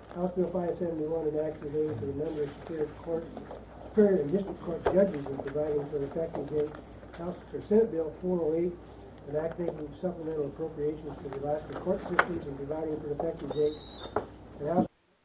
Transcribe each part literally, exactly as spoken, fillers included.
House Bill five seventy-one enacts relating to the number of superior court, superior and district court judges and providing for an effective date. House or Senate Bill four oh eight, an act making supplemental appropriations for the Alaska court systems and providing for an effective date. And House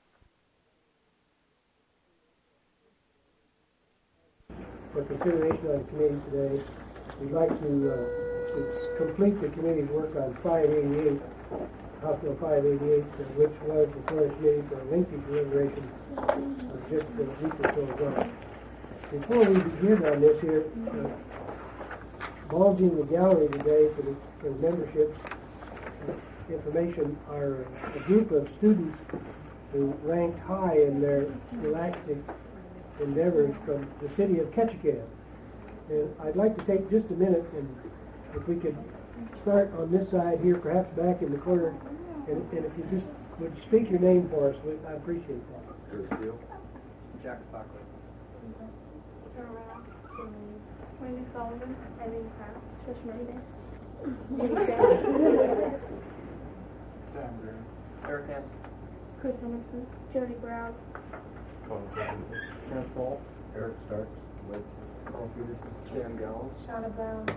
for consideration on the committee today, we'd like to, uh, to complete the committee's work on five eighty-eight, House Bill five eighty-eight, uh, which was before the committee for a lengthy deliberation of just a week or so ago. Before we begin on this here, uh, bulging the gallery today for the, for the membership uh, information are a group of students who ranked high in their scholastic endeavors from the city of Ketchikan. And I'd like to take just a minute, and if we could start on this side here, perhaps back in the corner, and, and if you just would speak your name for us, I appreciate that. Chris Steele. Jack Stockley. Wendy Sullivan, Eileen Krause, Trish Mayday, Sam Green. Eric Hansen. Chris Emerson, Jody Brown, Ken Paul. Eric Starks. Wade. Carl Peterson. Stan Gallo. Shauna Brown.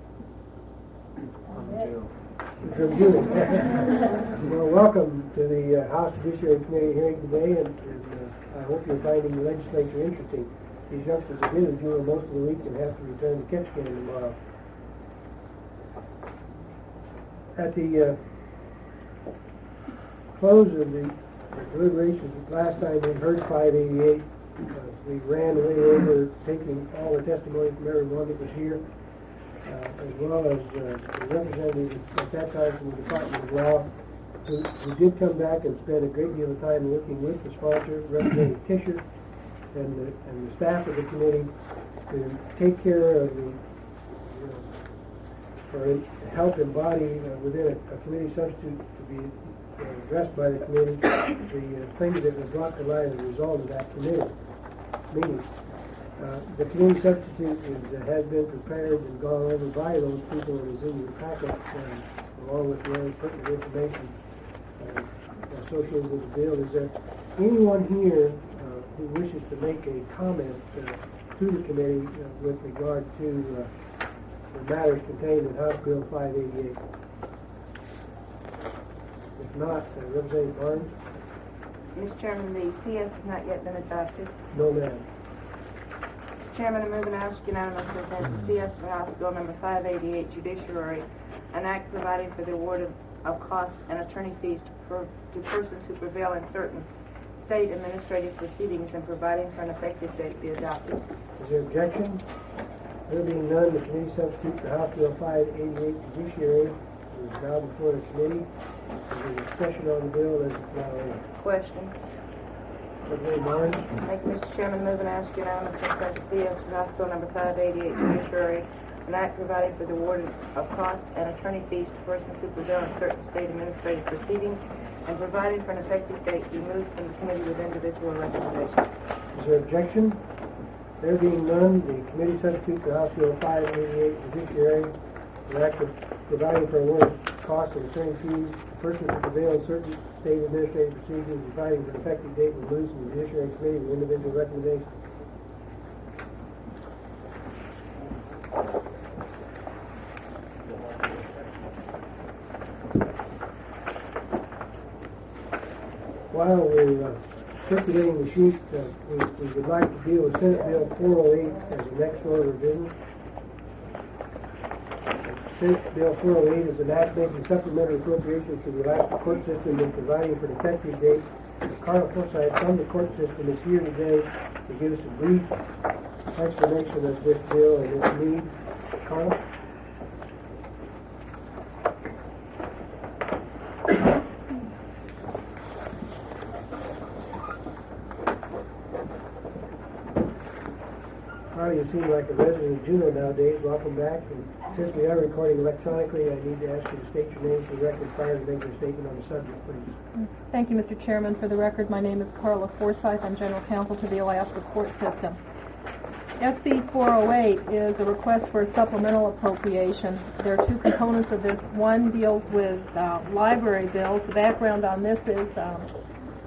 I'm Joe. From June. Well, welcome to the uh, House Judiciary Committee hearing today, and, and uh, I hope you're finding the legislature interesting. These youngsters have been in June most of the week and have to return to Ketchikan tomorrow. At the uh, close of the, the deliberations, last time we heard five eighty-eight, uh, we ran way over taking all the testimony from everyone that was here, uh, as well as uh, the representatives at that time from the Department of Law, who, who did come back and spend a great deal of time working with the sponsor, Representative Tischer, and the, and the staff of the committee to take care of the, you know, or in, help embody uh, within a, a committee substitute to be uh, addressed by the committee the uh, things that were brought to light as a result of that committee meeting. Uh, the committee substitute is, uh, has been prepared and gone over by those people and is in your packet, uh, along with the other pertinent information uh, associated with the bill. Is there anyone here who wishes to make a comment uh, to the committee uh, with regard to uh, the matters contained in House Bill five eighty-eight? If not, uh, Representative Barnes? Mister Chairman, the C S has not yet been adopted. No, ma'am. Chairman, I move and ask unanimous consent to C S for House Bill number five eighty-eight, Judiciary, an act providing for the award of, of costs and attorney fees to, per, to persons who prevail in certain state administrative proceedings and providing for an effective date be adopted. Is there objection? There being none, the committee substitute for House Bill five eighty-eight, Judiciary, is now before the committee. Is there discussion on the bill as it's now in? Questions? Representative Barnes? Thank you, Mister Chairman. Move and ask unanimous consent to C S for House Bill number five eighty-eight, Judiciary, an act providing for the award of cost and attorney fees to persons who prevail in certain state administrative proceedings and providing for an effective date be moved from the committee with individual recommendation. Is there objection? There being none, the committee substitute for House Bill five eighty-eight, Judiciary, an act of providing for award of costs and attorney fees to persons who prevail in certain state administrative proceedings and providing for an effective date be moved from the Judiciary Committee with individual recommendation. While we're uh, circulating the sheet, uh, we, we would like to deal with Senate Bill four oh eight as the next order of business. Senate Bill four oh eight is an act making supplementary appropriations to the Alaska court system and providing for an effective date. Carla Forsythe from the court system is here today to give us a brief explanation of this bill and its need. Carla? Carla, you seem like a resident of Juneau nowadays. Welcome back. And since we are recording electronically, I need to ask you to state your name for the record prior to making a statement on the subject, please. Thank you, Mister Chairman. For the record, my name is Carla Forsythe. I'm General Counsel to the Alaska Court System. S B four oh eight is a request for a supplemental appropriation. There are two components of this. One deals with uh, library bills. The background on this is um,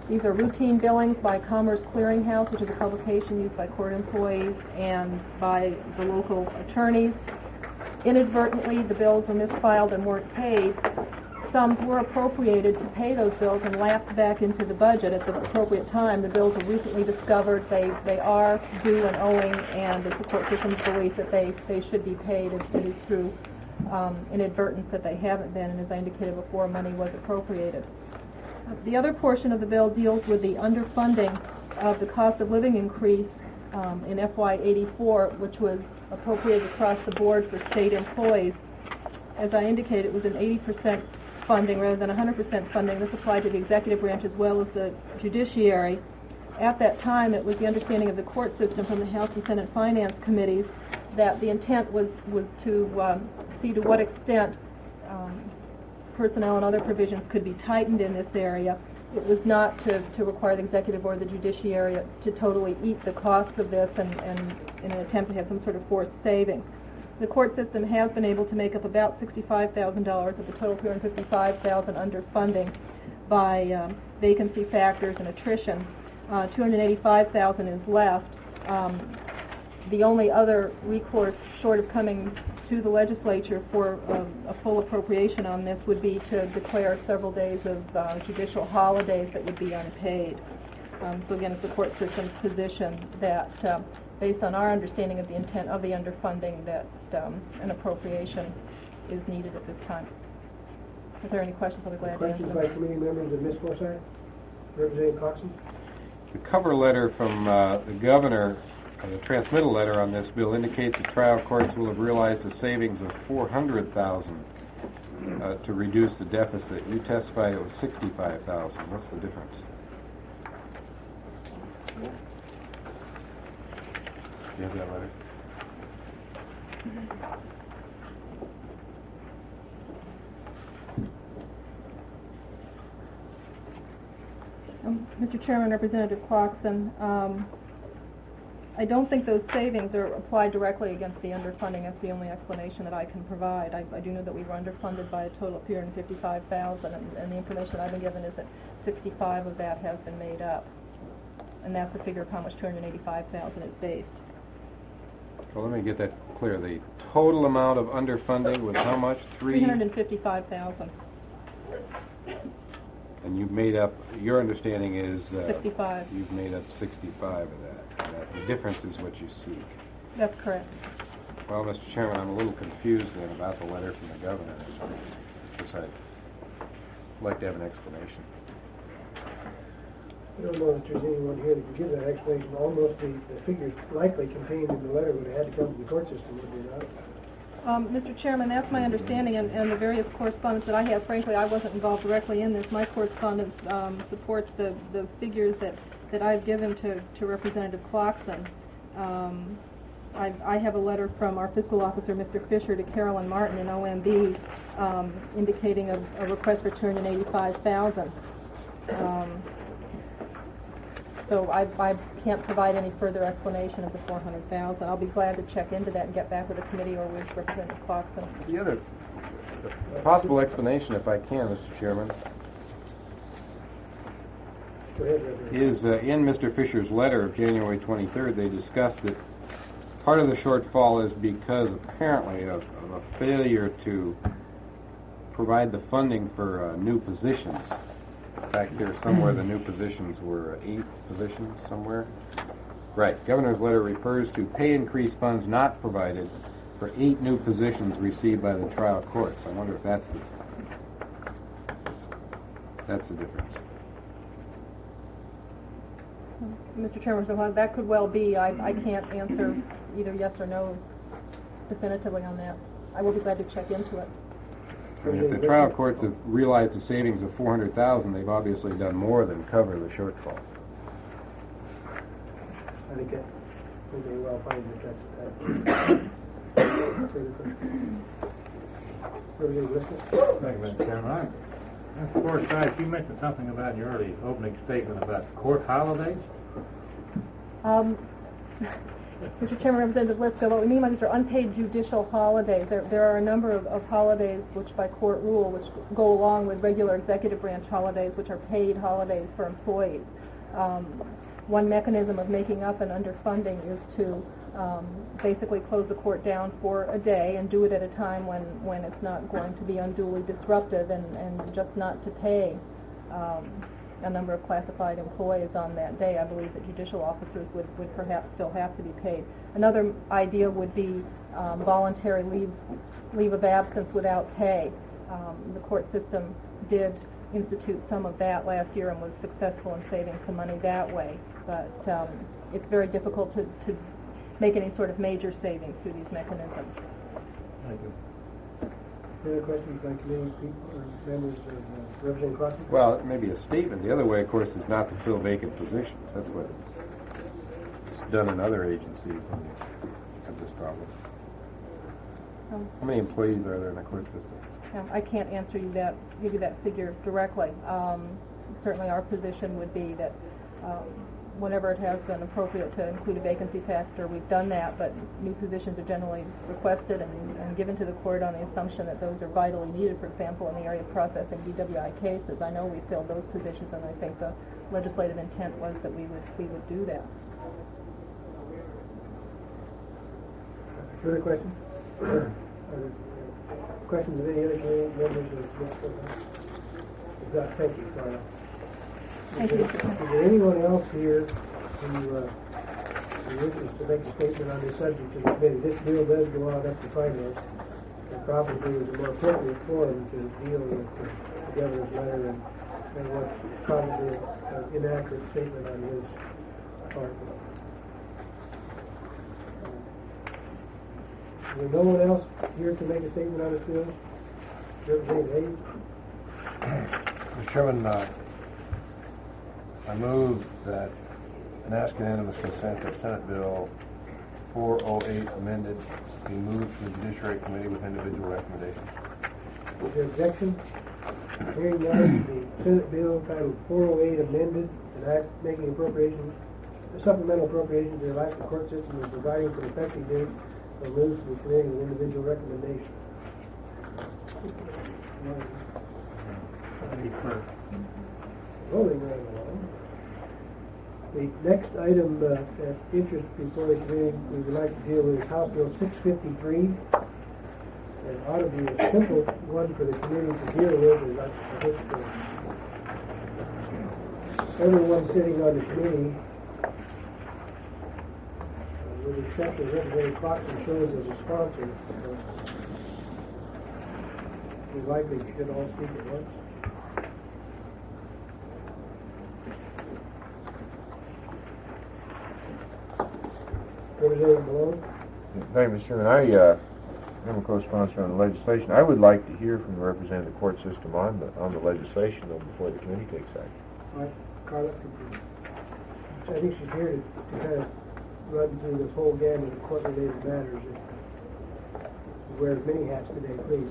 These are routine billings by Commerce Clearinghouse, which is a publication used by court employees and by the local attorneys. Inadvertently, the bills were misfiled and weren't paid. Sums were appropriated to pay those bills and lapsed back into the budget at the appropriate time. The bills were recently discovered. They they are due and owing, and it's the court system's belief that they, they should be paid. It, it is through um, inadvertence that they haven't been, and as I indicated before, money was appropriated. The other portion of the bill deals with the underfunding of the cost of living increase um, in F Y eighty-four, which was appropriated across the board for state employees. As I indicated, it was an eighty percent funding rather than one hundred percent funding. This applied to the executive branch as well as the judiciary. At that time, it was the understanding of the court system from the House and Senate Finance Committees that the intent was, was to um, see to what extent um, personnel and other provisions could be tightened in this area. It was not to, to require the executive or the judiciary to totally eat the costs of this and, and in an attempt to have some sort of forced savings. The court system has been able to make up about sixty-five thousand dollars of the total two hundred fifty-five thousand dollars underfunding by um, vacancy factors and attrition. Uh, two hundred eighty-five thousand dollars is left. Um, the only other recourse short of coming to the legislature for um, a full appropriation on this would be to declare several days of uh, judicial holidays that would be unpaid. Um, so again, it's the court system's position that, uh, based on our understanding of the intent of the underfunding, that um, an appropriation is needed at this time. If there are any questions, I'll be glad to answer Questions them. by committee members of Miz Forsyth? Representative Coxon? The cover letter from uh, the governor, uh, the transmittal letter on this bill indicates the trial courts will have realized a savings of four hundred thousand dollars uh, to reduce the deficit. You testified it was sixty-five thousand dollars. What's the difference? Do you have that letter? Um, Mister Chairman, Representative Clarkson, um, I don't think those savings are applied directly against the underfunding. That's the only explanation that I can provide. I, I do know that we were underfunded by a total of two hundred fifty-five thousand dollars, and, and the information I've been given is that sixty-five of that has been made up, and that's the figure upon which two hundred eighty-five thousand dollars is based. Well, let me get that clear. The total amount of underfunding was how much? Three? three hundred fifty-five thousand dollars. And you've made up, your understanding is... Uh, sixty-five. You've made up sixty-five of that. And that. The difference is what you seek. That's correct. Well, Mister Chairman, I'm a little confused then about the letter from the governor. Because I'd like to have an explanation. I don't know that there's anyone here that can give that explanation. Almost the, the figures likely contained in the letter would have had to come from the court system, would they not? Um, Mister Chairman, that's my understanding, and, and the various correspondence that I have. Frankly, I wasn't involved directly in this. My correspondence um, supports the, the figures that, that I've given to, to Representative Clarkson. Um, I, I have a letter from our fiscal officer, Mister Fisher, to Carolyn Martin in O M B, um, indicating a, a request for two hundred eighty-five thousand dollars. Um, So I, I can't provide any further explanation of the four hundred thousand dollars. I'll be glad to check into that and get back with the committee or with Representative Clarkson. The other possible explanation, if I can, Mister Chairman, Go ahead, Representative. is uh, in Mister Fisher's letter of January twenty-third, they discussed that part of the shortfall is because apparently of, of a failure to provide the funding for uh, new positions. Back here somewhere, the new positions were eight positions somewhere. Right. Governor's letter refers to pay increase funds not provided for eight new positions received by the trial courts. I wonder if that's the that's the difference. Mister Chairman, so that could well be. I, I can't answer either yes or no definitively on that. I will be glad to check into it. I mean, if the trial courts have realized a savings of four hundred thousand dollars, they've obviously done more than cover the shortfall. I think that we may well find that that's that. Representative Lister? Thank you, Mister Chairman. Mister Forsyth, you mentioned something about in your early opening statement about court holidays. Um, Mister Chairman, Representative Liska, what we mean by these are unpaid judicial holidays. There, there are a number of, of holidays which by court rule, which go along with regular executive branch holidays, which are paid holidays for employees. Um, one mechanism of making up an underfunding is to um, basically close the court down for a day and do it at a time when, when it's not going to be unduly disruptive, and, and just not to pay um, a number of classified employees on that day. I believe that judicial officers would, would perhaps still have to be paid. Another idea would be um, voluntary leave, leave of absence without pay. Um, the court system did institute some of that last year and was successful in saving some money that way. But um, it's very difficult to, to make any sort of major savings through these mechanisms. Thank you. Any other questions by committee people or members of uh, Representative Crosby? Well, it may be a statement. The other way, of course, is not to fill vacant positions. That's what it's done in other agencies when you have this problem. Um, How many employees are there in the court system? Um, I can't answer you that, give you that figure directly. Um, certainly our position would be that um, whenever it has been appropriate to include a vacancy factor, we've done that, but new positions are generally requested and, and given to the court on the assumption that those are vitally needed. For example, in the area of processing D W I cases, I know we filled those positions, and I think the legislative intent was that we would, we would do that. Further questions? Other questions of any other committee members of this program? If not, thank you, Carla. Thank Is you. there, is there anyone else here who uh, wishes to make a statement on this subject to the committee? This bill does go on up to finance, and probably is a more appropriate forum to deal with the, the governor's letter and, and what's probably an inaccurate statement on his part. Is there no one else here to make a statement on this bill? Representative Hayes? Mister Chairman, uh, I move that an ask unanimous consent that Senate Bill four oh eight amended be moved to the Judiciary Committee with individual recommendations. Is there objection? Hearing none, the Senate bill titled four oh eight amended, an act making appropriation, a supplemental appropriation to the Alaska court system and providing for an effective date, will move to the committee with individual recommendation. Voting right along. The next item uh, of interest before the committee we would like to deal with is House Bill six fifty-three. It ought to be a simple one for the committee to deal with, and I think uh, everyone sitting on the committee, uh, with the exception of Representative Clarkson, shows as a sponsor. Uh, we likely should all speak at once. Representative Malone? Thank you, Mister Chairman. I uh, am a co-sponsor on the legislation. I would like to hear from the representative court system on the on the legislation though before the committee takes action. All right, Carla, I think she's here to, to kind of run through this whole gamut of court-related matters. She wears many hats today, please.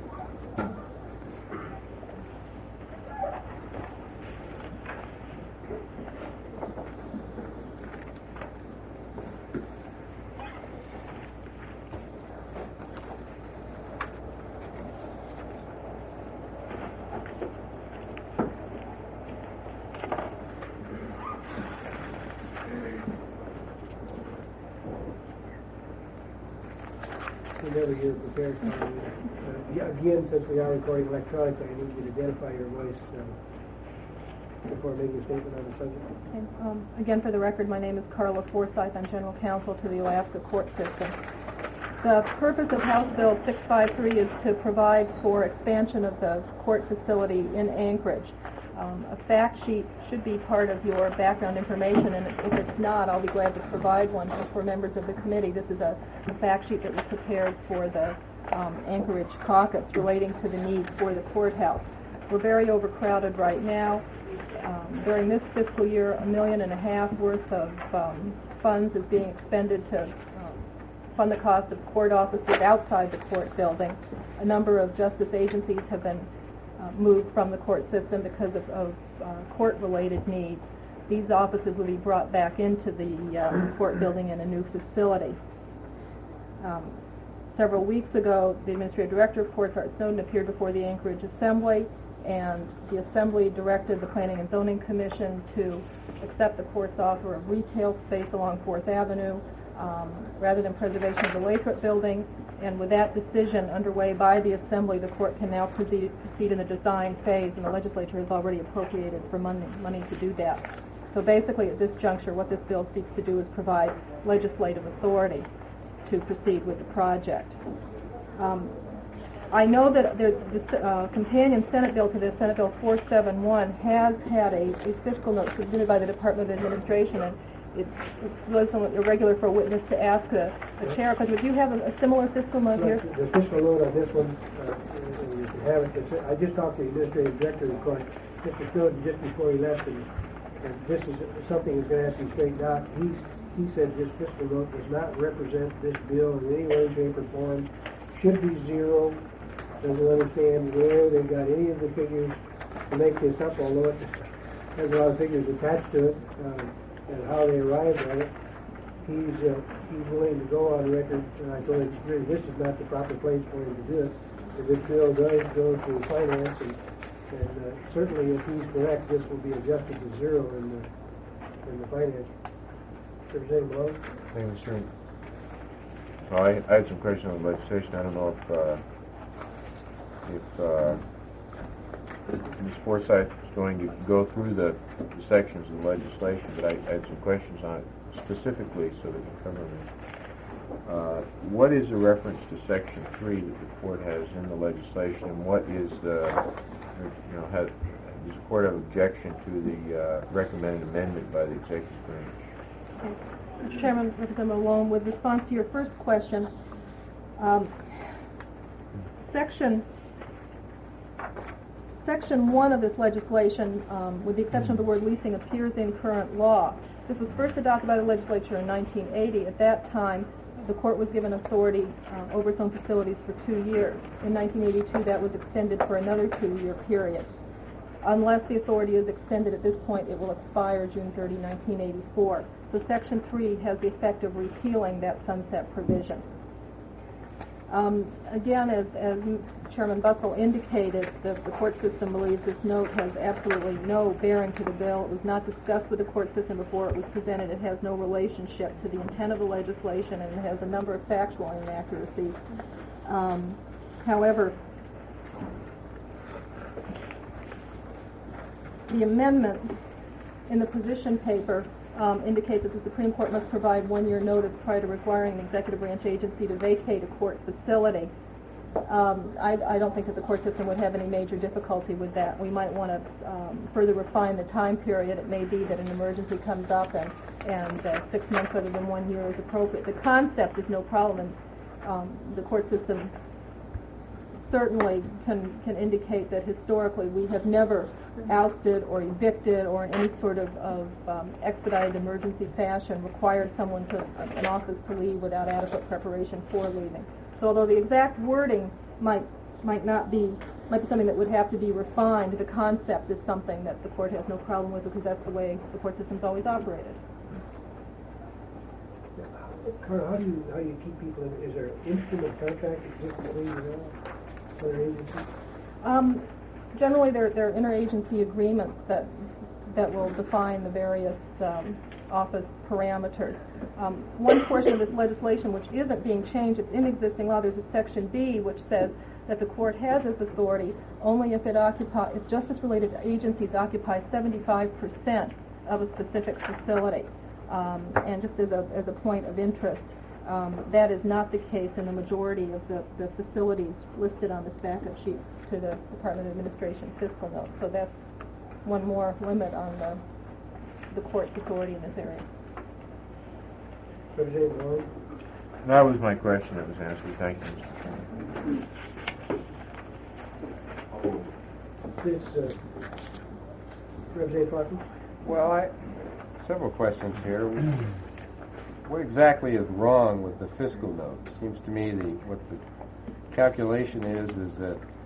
Whenever you're prepared, uh, yeah, again, since we are recording electronically, I need you to identify your voice uh, before making a statement on the subject. Okay. Um, again, for the record, my name is Carla Forsyth. I'm General Counsel to the Alaska Court System. The purpose of House Bill six fifty-three is to provide for expansion of the court facility in Anchorage. Um, a fact sheet should be part of your background information, and if it's not, I'll be glad to provide one for members of the committee. This is a, a fact sheet that was prepared for the um, Anchorage caucus relating to the need for the courthouse. We're very overcrowded right now. Um, during this fiscal year, a million and a half worth of um, funds is being expended to um, fund the cost of court offices outside the court building. A number of justice agencies have been Uh, moved from the court system because of, of uh, court-related needs. these offices would be brought back into the uh, court building in a new facility. Um, several weeks ago, the Administrative Director of Courts, Art Snowden, appeared before the Anchorage Assembly, and the Assembly directed the Planning and Zoning Commission to accept the court's offer of retail space along Fourth Avenue um, rather than preservation of the Lathrop building. And with that decision underway by the Assembly, the court can now proceed, proceed in the design phase, and the legislature has already appropriated for money, money to do that. So basically, at this juncture, what this bill seeks to do is provide legislative authority to proceed with the project. Um, I know that the, the uh, companion Senate bill to this, Senate Bill four seventy-one, has had a, a fiscal note submitted by the Department of Administration, and it, it was somewhat irregular for a witness to ask a, a chair, because would you have a, a similar fiscal note here? The fiscal note on this one, uh, and you can have it, it's- I just talked to the Administrative Director, of course, Mister Snowden, just before he left, and, and this is something that's going to have to be straightened out. He's, he said this fiscal note does not represent this bill in any way, shape, or form, should be zero, doesn't understand where they got any of the figures to make this up, although it has a lot of figures attached to it, um, and how they arrived at it. He's, uh, he's willing to go on record, and I told him, really, this is not the proper place for him to do it. If this bill does go to finance, and, and uh, certainly if he's correct, this will be adjusted to zero in the, in the finance. Representative Malone? Thank you, Mister Well, I, I had some questions on the legislation. I don't know if, uh, if, uh, Miz Forsythe is going to go through the, the sections of the legislation, but I, I had some questions on it specifically so that we cover them. Uh, what is the reference to Section three that the court has in the legislation, and what is the, you know, has, does the court have objection to the uh, recommended amendment by the executive branch? Okay. Mister Chairman, Representative Malone, with response to your first question, um, Section Section one of this legislation, um, with the exception of the word leasing, appears in current law. This was first adopted by the legislature in nineteen eighty. At that time, the court was given authority uh, over its own facilities for two years. In nineteen eighty-two, that was extended for another two-year period. Unless the authority is extended at this point, it will expire June thirtieth, nineteen eighty-four. So Section three has the effect of repealing that sunset provision. Um, again, as, as Chairman Bussell indicated, the, the court system believes this note has absolutely no bearing to the bill. It was not discussed with the court system before it was presented. It has no relationship to the intent of the legislation, and it has a number of factual inaccuracies. Um, however, the amendment in the position paper um, indicates that the Supreme Court must provide one-year notice prior to requiring an executive branch agency to vacate a court facility. Um, I, I don't think that the court system would have any major difficulty with that. We might want to um, further refine the time period. It may be that an emergency comes up and, and uh, six months rather than one year is appropriate. The concept is no problem, and um, the court system certainly can, can indicate that historically we have never ousted or evicted or in any sort of, of um, expedited emergency fashion required someone to an office to leave without adequate preparation for leaving. So although the exact wording might might not be might be something that would have to be refined, the concept is something that the court has no problem with because that's the way the court system's always operated. Carl, how do you how do you keep people in? Is there an instrument contract existing between you know other agencies? Um, generally, there there are interagency agreements that that will define the various um, office parameters. Um, one portion of this legislation, which isn't being changed, it's in existing law. There's a section B which says that the court has this authority only if it occupy if justice-related agencies occupy seventy-five percent of a specific facility. Um, and just as a as a point of interest, um, that is not the case in the majority of the, the facilities listed on this backup sheet to the Department of Administration fiscal note. So that's one more limit on the the court's authority in this area. Representative Malone? That was my question that was answered. Thank you, Mister Chairman. This, uh, Representative Clark? Well, I, several questions here. What exactly is wrong with the fiscal note? It seems to me the what the calculation is is that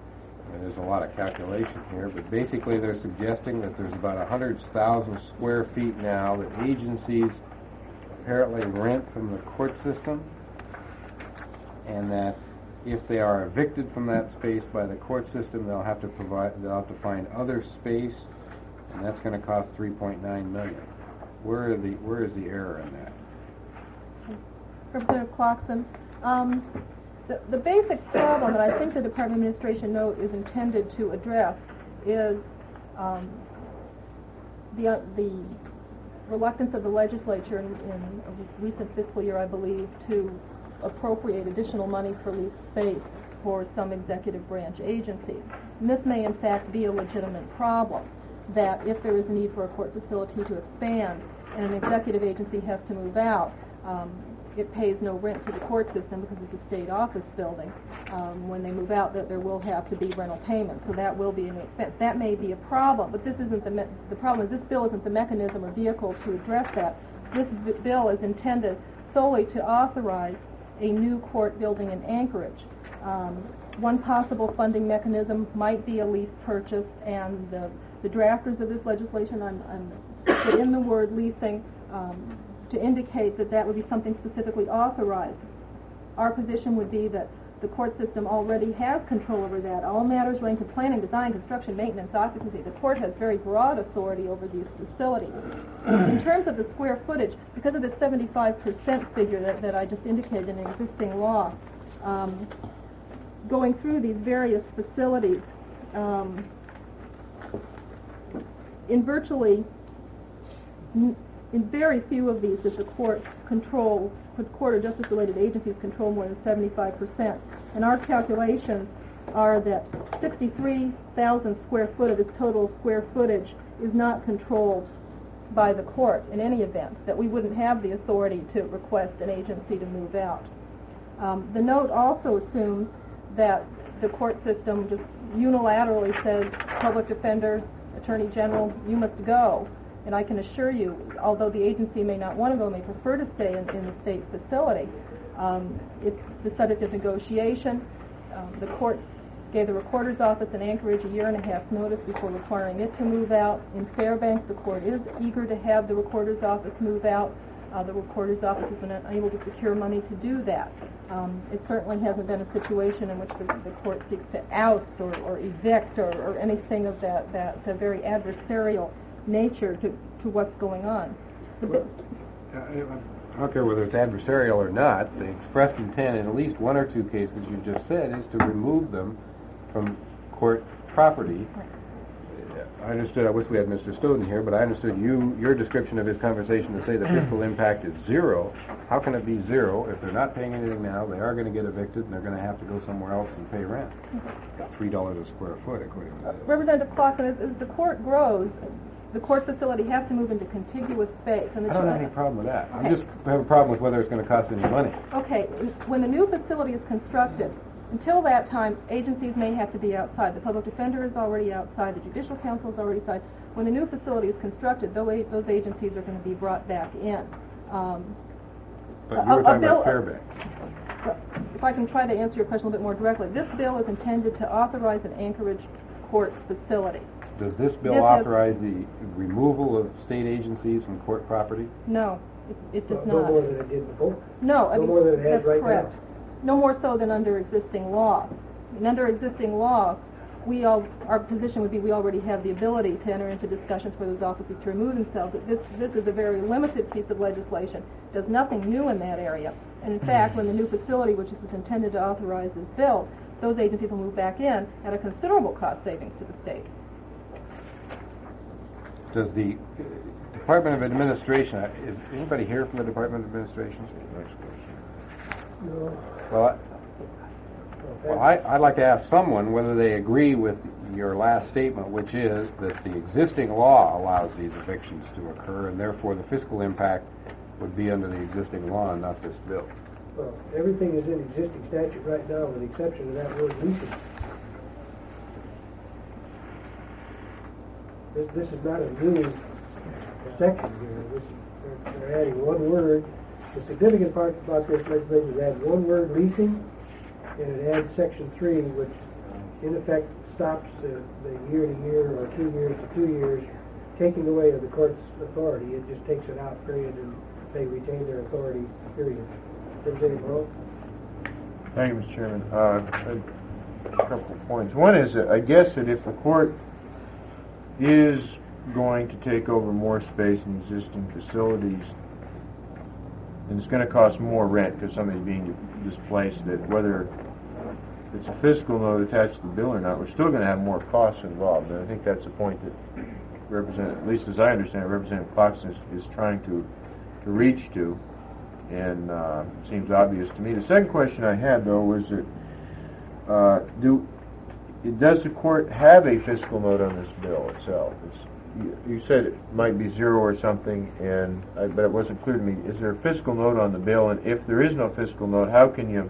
and there's a lot of calculation here, but basically they're suggesting that there's about one hundred thousand square feet now that agencies apparently rent from the court system, and that if they are evicted from that space by the court system, they'll have to provide, they'll have to find other space, and that's going to cost three point nine million. Where are the, where is the error in that? Representative Clarkson, um, the, the basic problem that I think the Department of Administration note is intended to address is um, the, uh, the reluctance of the legislature in, in a recent fiscal year, I believe, to appropriate additional money for leased space for some executive branch agencies. And this may in fact be a legitimate problem, that if there is a need for a court facility to expand and an executive agency has to move out, um, it pays no rent to the court system because it's a state office building. Um, when they move out, that there will have to be rental payments, so that will be an expense. That may be a problem, but this isn't the me the problem is this bill isn't the mechanism or vehicle to address that. This b bill is intended solely to authorize a new court building in Anchorage. Um, one possible funding mechanism might be a lease purchase, and the, the drafters of this legislation I'm, I'm put in the word leasing um, to indicate that that would be something specifically authorized. Our position would be that the court system already has control over that. All matters relating to planning, design, construction, maintenance, occupancy, the court has very broad authority over these facilities. In terms of the square footage, because of the seventy-five percent figure that, that I just indicated in existing law, um, going through these various facilities, um, in virtually n in very few of these does the court control, could court or justice-related agencies control more than seventy-five percent. And our calculations are that sixty-three thousand square foot of this total square footage is not controlled by the court in any event, that we wouldn't have the authority to request an agency to move out. Um, the note also assumes that the court system just unilaterally says, public defender, attorney general, you must go. And I can assure you, although the agency may not want to go, may prefer to stay in, in the state facility, um, it's the subject of negotiation. Um, the court gave the recorder's office in Anchorage a year and a half's notice before requiring it to move out. In Fairbanks, the court is eager to have the recorder's office move out. Uh, the recorder's office has been unable to secure money to do that. Um, it certainly hasn't been a situation in which the, the court seeks to oust or, or evict or, or anything of that, that, that very adversarial nature to, to what's going on. The Well, I, I don't care whether it's adversarial or not, the expressed intent in at least one or two cases you just said is to remove them from court property. Right. I understood, I wish we had Mister Stoughton here, but I understood you, your description of his conversation to say the fiscal impact is zero. How can it be zero if they're not paying anything now, they are going to get evicted, and they're going to have to go somewhere else and pay rent? Three dollars a square foot, according to this. Representative Clarkson, as, as the court grows, the court facility has to move into contiguous space. And the I don't have any problem with that. I just have a problem with whether it's going to cost any money. Okay, when the new facility is constructed, until that time, agencies may have to be outside. The public defender is already outside. The judicial council is already outside. When the new facility is constructed, those agencies are going to be brought back in. Um, But you were a- a talking bill- about Fairbanks. If I can try to answer your question a little bit more directly, this bill is intended to authorize an Anchorage court facility. Does this bill This has- authorize the removal of state agencies from court property? No, it, it does No not. more than it did before. No, I No mean, more than it has that's right now. correct. No more so than under existing law. And under existing law, we all, our position would be we already have the ability to enter into discussions for those offices to remove themselves. That This, this is a very limited piece of legislation, does nothing new in that area. And in fact, when the new facility, which is intended to authorize is built, those agencies will move back in at a considerable cost savings to the state. Does the Department of Administration, is anybody here from the Department of Administration? No. Well, I, well, I, I'd like to ask someone whether they agree with your last statement, which is that the existing law allows these evictions to occur, and therefore the fiscal impact would be under the existing law and not this bill. Well, everything is in existing statute right now with the exception of that word leasing. This, this is not a new section here. This, they're, they're adding one word. The significant part about this legislation is add one word leasing, and it adds section three, which in effect stops the, the year to year or two years to two years, taking away of the court's authority. It just takes it out, period, and they retain their authority, period. Representative Malone? Thank you, Mister Chairman. Uh, a couple of points. One is that I guess that if the court is going to take over more space in existing facilities, and it's going to cost more rent because somebody's being displaced, that whether it's a fiscal note attached to the bill or not, we're still going to have more costs involved. And I think that's a point that Representative, at least as I understand it, Representative Clarkson is, is trying to, to reach to, and uh, seems obvious to me. The second question I had, though, was that uh, do does the court have a fiscal note on this bill itself? It's, you, you said it might be zero or something, and I, but it wasn't clear to me. Is there a fiscal note on the bill? And if there is no fiscal note, how can you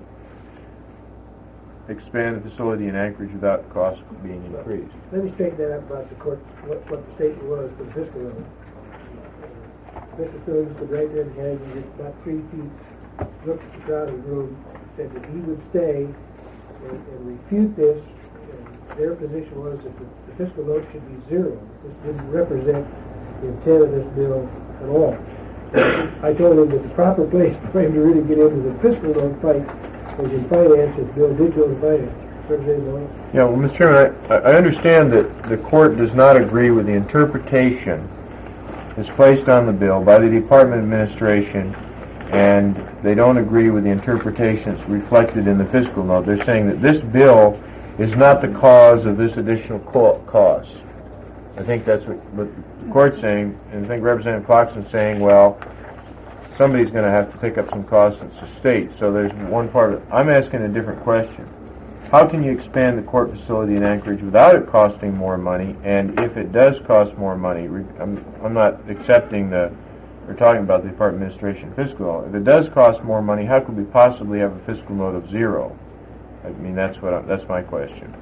expand the facility in Anchorage without cost being increased? Let me straighten that up about the court, what, what the statement was for the fiscal note. Mister Phillips stood right there and had him about three feet, looked at the crowd in the room, said that he would stay and, and refute this. And their position was that the, the fiscal note should be zero. This didn't represent the intent of this bill at all. So I told him that the proper place for him to really get into the fiscal note fight was in finance. This bill did go to finance. Yeah, well, Mister Chairman, I, I understand that the court does not agree with the interpretation that's placed on the bill by the Department of Administration, and they don't agree with the interpretation that's reflected in the fiscal note. They're saying that this bill is not the cause of this additional co- cost. I think that's what, what the court's saying, and I think Representative Clarkson's saying, well, somebody's going to have to pick up some costs. It's the state. So there's one part of it. I'm asking a different question. How can you expand the court facility in Anchorage without it costing more money? And if it does cost more money, I'm, I'm not accepting the, we're talking about the Department of Administration fiscal. If it does cost more money, how could we possibly have a fiscal note of zero? I mean, that's what I, that's my question.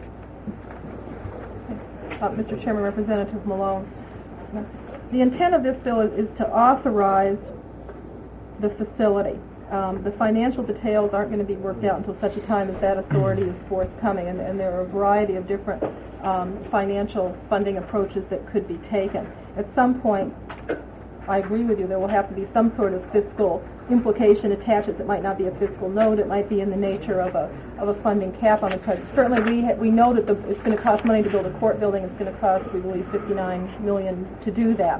Uh, Mister Chairman, Representative Malone, the intent of this bill is, is to authorize the facility. Um, the financial details aren't going to be worked out until such a time as that authority is forthcoming, and, and there are a variety of different um, financial funding approaches that could be taken. At some point, I agree with you, there will have to be some sort of fiscal implication attached. It might not be a fiscal note, it might be in the nature of a of a funding cap on the project. Certainly we ha- we know that the, it's going to cost money to build a court building. It's going to cost, we believe, fifty-nine million dollars to do that.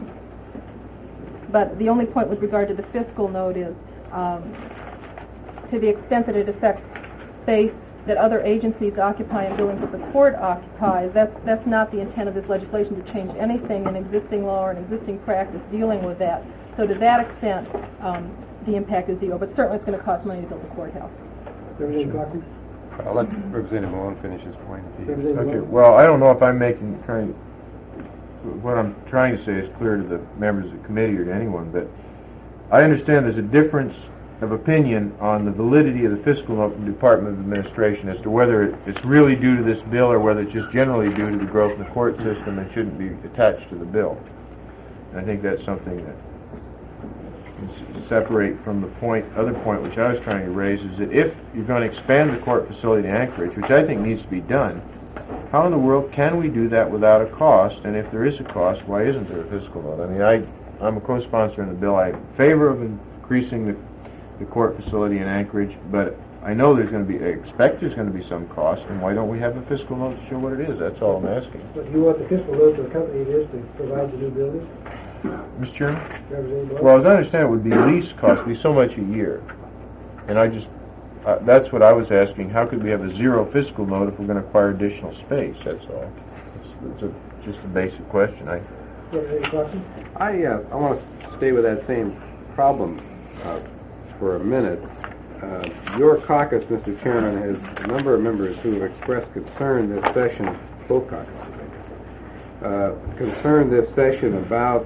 But the only point with regard to the fiscal note is Um, to the extent that it affects space that other agencies occupy in buildings that the court occupies, that's that's not the intent of this legislation to change anything in existing law or in existing practice dealing with that. So to that extent, um, the impact is zero. But certainly it's going to cost money to build a courthouse. Representative Clarkson? I'll let Representative Malone finish his point. If he is. Okay. Well, I don't know if I'm making trying. What I'm trying to say is clear to the members of the committee or to anyone, but I understand there's a difference of opinion on the validity of the fiscal note from the Department of Administration as to whether it's really due to this bill or whether it's just generally due to the growth in the court system and shouldn't be attached to the bill. And I think that's something that can s- separate from the point, other point which I was trying to raise, is that if you're going to expand the court facility in Anchorage, which I think needs to be done, how in the world can we do that without a cost? And if there is a cost, why isn't there a fiscal note? I mean, I I'm a co-sponsor in the bill. I'm in favor of increasing the, the court facility in Anchorage, but I know there's going to be, I expect there's going to be some cost, and why don't we have a fiscal note to show what it is? That's all I'm asking. But you want the fiscal note to accompany this to provide the new building? Mister Chairman? Representative Malone? Well, as I understand, it would be lease cost, be so much a year. And I just, uh, that's what I was asking. How could we have a zero fiscal note if we're going to acquire additional space? That's all. It's, it's a, just a basic question. I. Representative Clarkson? I, uh, I want to stay with that same problem uh, for a minute. Uh, your caucus, Mister Chairman, has a number of members who have expressed concern this session, both caucuses, uh, concern this session about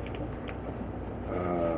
uh,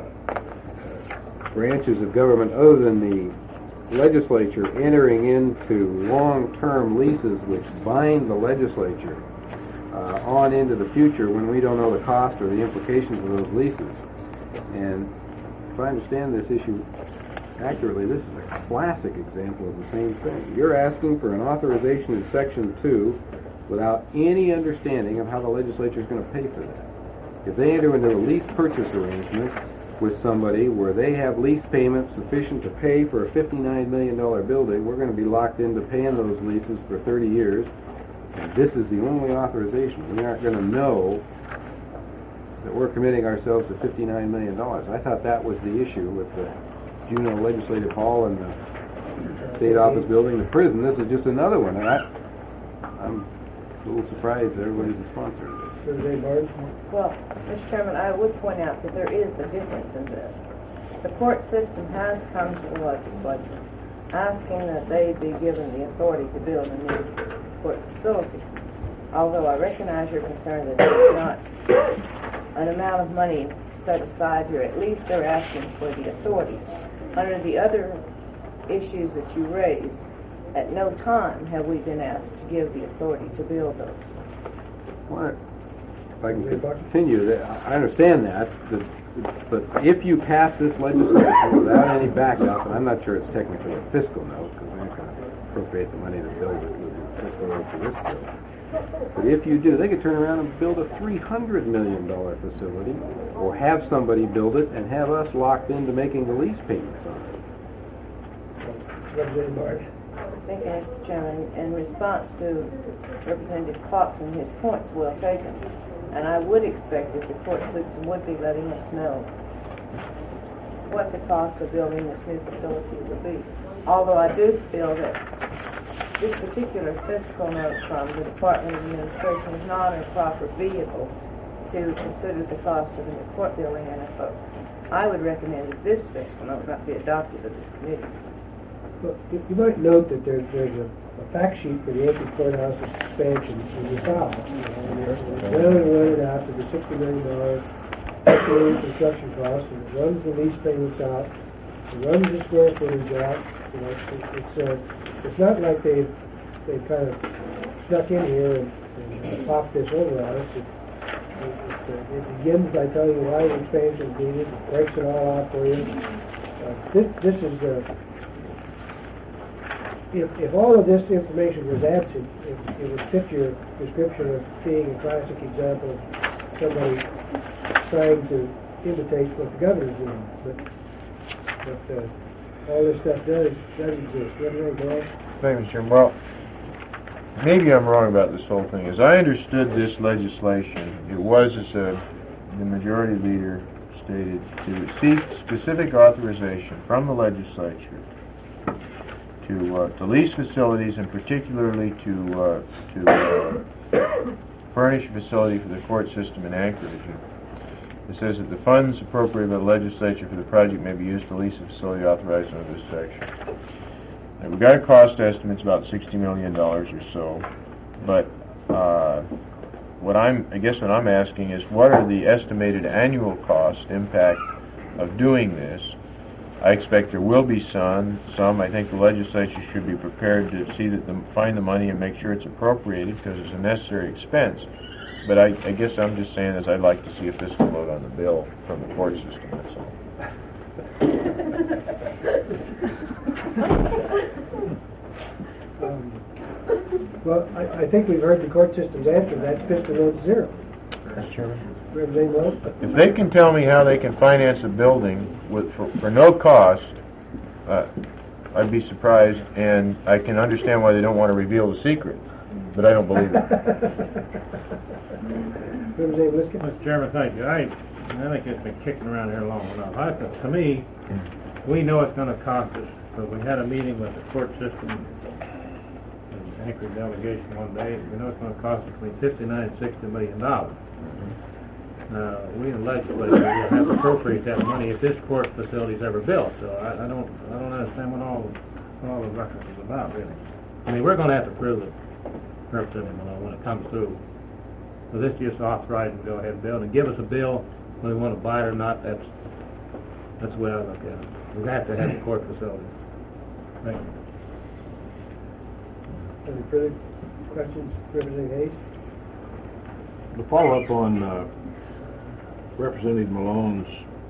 branches of government other than the legislature entering into long-term leases which bind the legislature Uh, on into the future when we don't know the cost or the implications of those leases. And if I understand this issue accurately, this is a classic example of the same thing. You're asking for an authorization in Section two without any understanding of how the legislature is going to pay for that. If they enter into a lease purchase arrangement with somebody where they have lease payments sufficient to pay for a fifty-nine million dollars building, we're going to be locked into paying those leases for thirty years. And this is the only authorization. We aren't going to know that we're committing ourselves to fifty-nine million dollars. I thought that was the issue with the Juneau Legislative Hall and the State Office Building, the prison. This is just another one. And I, I'm a little surprised that everybody's a sponsor of this. Representative Barnes? Well, Mister Chairman, I would point out that there is a difference in this. The court system has come to the legislature asking that they be given the authority to build a new court facility. Although I recognize your concern that there's not an amount of money set aside here, at least they're asking for the authority. Under the other issues that you raised, at no time have we been asked to give the authority to build those. Well, if I can continue, that I understand that, but, but if you pass this legislation without any backup, and I'm not sure it's technically a fiscal note, because we're not going to appropriate the money to build it with a fiscal note for this bill. But if you do, they could turn around and build a three hundred million dollars facility, or have somebody build it and have us locked into making the lease payments on it. Representative Barnes? Thank you, Mister Chairman. In response to Representative Clarkson, his point's well taken. And I would expect that the court system would be letting us know what the cost of building this new facility would be. Although I do feel that this particular fiscal note from the Department of Administration is not a proper vehicle to consider the cost of a new court building, and if, uh, I would recommend that this fiscal note not be adopted of this committee. Well, you you might note that there, there's a, a fact sheet for the Aiken Courthouse expansion in the file. Well, it went out to the sixty million dollars estimated construction costs, and it runs the lease payments out, it runs the square footage out. You know, it's, it's, uh, it's not like they've, they've kind of snuck in here and, and uh, popped this over on us. It, it, it, uh, it begins by telling you why the expansion is needed, it breaks it all out for you. Uh, this, this is, uh, If, if all of this information was absent, it, it would fit your description of being a classic example of somebody trying to imitate what the governor's doing. But, but uh, all this stuff does, does exist. What do you think, Bob? Thank you, Mister Chairman. Well, maybe I'm wrong about this whole thing. As I understood this legislation, it was, as uh, the majority leader stated, to seek specific authorization from the legislature to uh, to lease facilities, and particularly to uh, to uh, furnish a facility for the court system in Anchorage. It says that the funds appropriated by the legislature for the project may be used to lease a facility authorized under this section. Now, we've got a cost estimate, it's about sixty million dollars or so, but uh, what I'm, I guess what I'm asking is, what are the estimated annual cost impact of doing this? I expect there will be some. Some. I think the legislature should be prepared to see that the, find the money and make sure it's appropriated, because it's a necessary expense. But I, I guess I'm just saying is I'd like to see a fiscal note on the bill from the court system. That's all. Um, well, I, I think we've heard the court system's answer. That's fiscal note zero. Mister Chairman. Representative Wells? If they can tell me how they can finance a building with for, for no cost, uh, I'd be surprised, and I can understand why they don't want to reveal the secret, but I don't believe it. Representative Liskin? Mister Chairman, thank you. I, I think it's been kicking around here long enough. I, to me, we know it's going to cost us, but we had a meeting with the court system and Anchorage delegation one day. We know it's going to cost us between fifty-nine and sixty million dollars. Uh, we in the legislature will have to appropriate that money if this court facility is ever built. So I, I don't, I don't understand what all, what all the reference is about, really. I mean, we're going to have to prove it, Representative Malone, when it comes through. So this just authorize them to go ahead and build and give us a bill whether we want to buy it or not. That's that's the way I look at it. We have to have a court facility. Thank you. Any further questions? Representative Hayes? To follow up on uh, Representative Malone's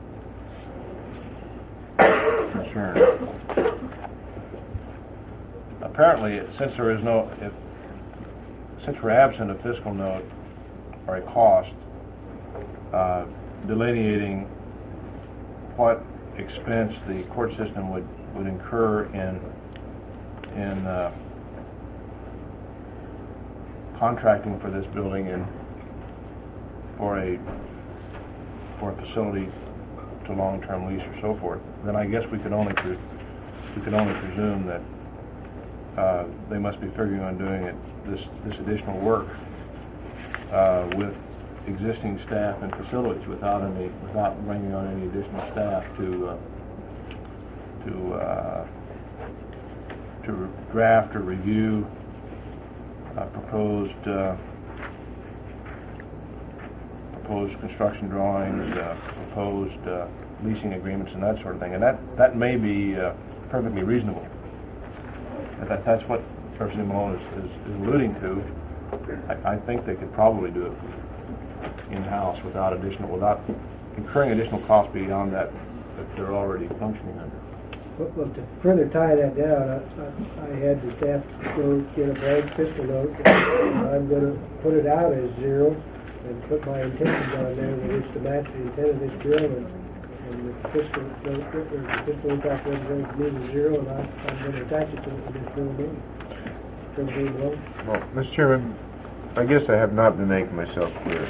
concern, apparently, since there is no, if, since we're absent a fiscal note or a cost, uh, delineating what expense the court system would, would incur in, in uh, contracting for this building and for a, for a facility to long-term lease or so forth, then I guess we could only, pre we could only presume that uh, they must be figuring on doing it, this, this additional work uh, with existing staff and facilities without any, without bringing on any additional staff to uh, to uh, to draft or review uh, proposed uh, proposed construction drawings, uh, proposed uh, leasing agreements, and that sort of thing. And that that may be uh, perfectly reasonable. That that's what Representative Malone is, is, is alluding to. I, I think they could probably do it in-house without additional, without incurring additional costs beyond that that they're already functioning under. Well, well, to further tie that down, I, I, I had the staff go get a blank fiscal note. And I'm going to put it out as zero and put my intentions on there that it's to match the intent of this bill, and, and the fiscal note, or the fiscal impact representative means zero, and I, I'm going to attach it to this bill now. Representative Malone? Well, Mister Chairman, I guess I have not been making myself clear.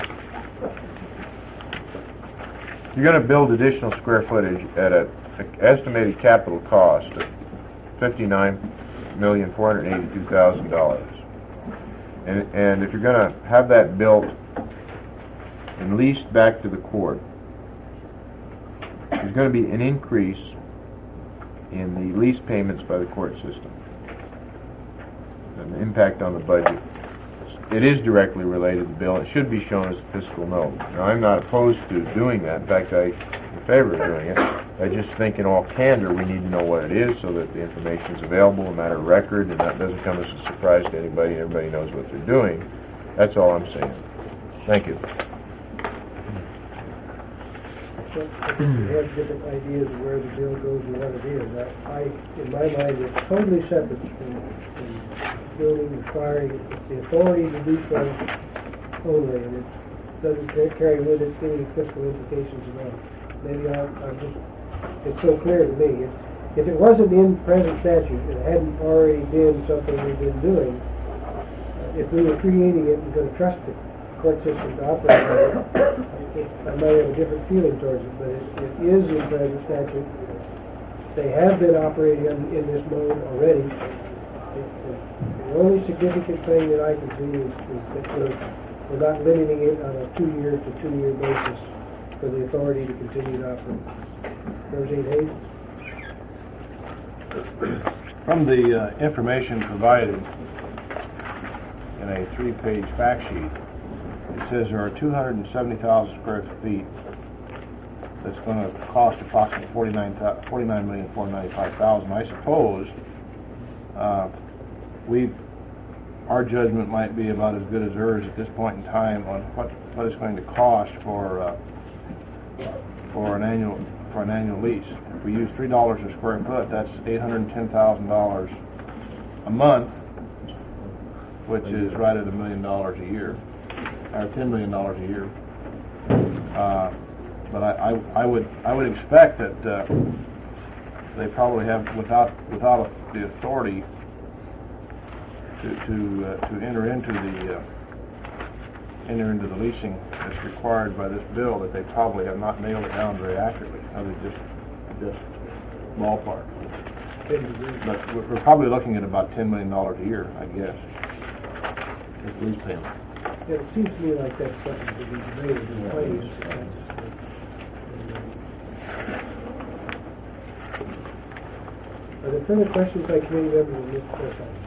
You're going to build additional square footage at an estimated capital cost of fifty-nine million four hundred eighty-two thousand dollars. And, and if you're going to have that built and leased back to the court, there's going to be an increase in the lease payments by the court system, an impact on the budget. It is directly related to the bill. It should be shown as a fiscal note. Now, I'm not opposed to doing that. In fact, I'm in favor of doing it. I just think in all candor we need to know what it is so that the information is available, a matter of record, and that doesn't come as a surprise to anybody. Everybody knows what they're doing. That's all I'm saying. Thank you. So I think we have different ideas of where the bill goes and what it is. I, I in my mind, it's totally separate from, from building, acquiring, it's the authority to do so only, and it doesn't carry with it any fiscal implications at all. Maybe I, I just, it's so clear to me. If, if it wasn't in present statute, it hadn't already been something we've been doing, uh, if we were creating it and going to trust the court system to operate on it, I might have a different feeling towards it, but it, it is in present statute. They have been operating in, in this mode already. It, the only significant thing that I can see is, is that we're, we're not limiting it on a two-year to two-year basis for the authority to continue to operate. Representative Hayes? From the uh, information provided in a three-page fact sheet, it says there are two hundred seventy thousand square feet that's going to cost approximately forty-nine million four hundred ninety-five thousand dollars. I suppose uh, we, our judgment might be about as good as theirs at this point in time on what what it's going to cost for uh, for an annual for an annual lease. If we use three dollars a square foot, that's eight hundred ten thousand dollars a month, which is right at a million dollars a year. Or ten million dollars a year. Uh, but I, I, I would I would expect that uh, they probably have without without the authority to to uh, to enter into the uh, enter into the leasing that's required by this bill, that they probably have not nailed it down very accurately. Now they just just ballpark. But we're we're probably looking at about ten million dollars a year, I guess. With lease payment. Yeah, it seems to me like that's something to be debated in place. Are there further questions by committee members of Miz Fairfax?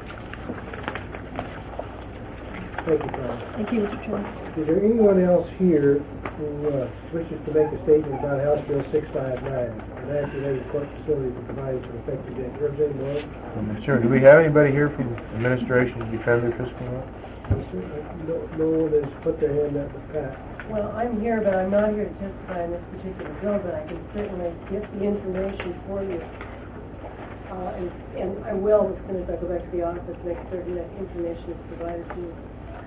Thank you, Carl. Thank you, Mister Chairman. Is there anyone else here who uh, wishes to make a statement about House Bill six five nine, an act related to court facilities and providing for effective date? Representative Moore? Mister Chairman, do we have anybody here from administration to defend their fiscal note? No, no one has put their hand up with Pat. Well, I'm here, but I'm not here to testify on this particular bill, but I can certainly get the information for you. Uh, and, and I will, as soon as I go back to the office, make certain that information is provided to you.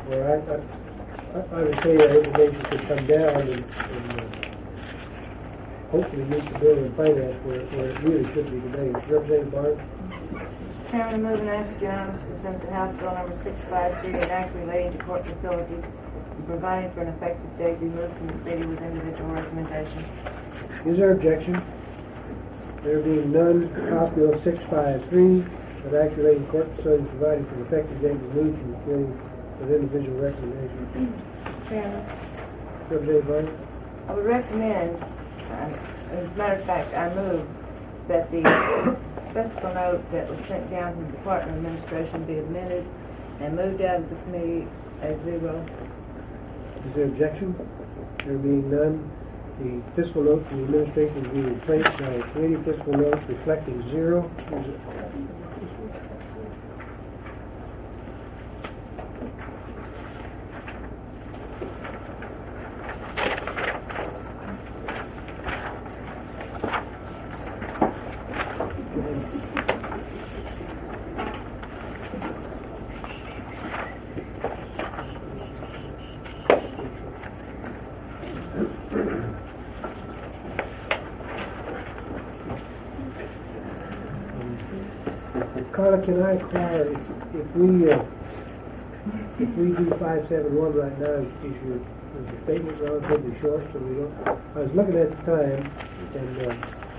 Or I, I, I would say that information should come down and, and uh, hopefully meet the bill in finance where, where it really should be today. Representative Barnes? Mister Chairman, I move and ask unanimous consent to House Bill number six five three, an act relating to court facilities and providing for an effective date, be moved from the committee with individual recommendations. Is there objection? There being none, House Bill six five three, an act relating to court facilities providing for an effective date, be moved from the committee with individual recommendations. Mister Chairman, Representative Barnes? I would recommend, uh, as a matter of fact, I move that the fiscal note that was sent down from the Department of Administration be amended and moved out of the committee as zero. Is there objection? There being none, the fiscal note from the administration will be replaced by a committee fiscal note reflecting zero. Is it- Carla, can I inquire if, if we, uh, if we do five seven one right now, is your, is the statement relatively short, so we don't, I was looking at the time, and, uh,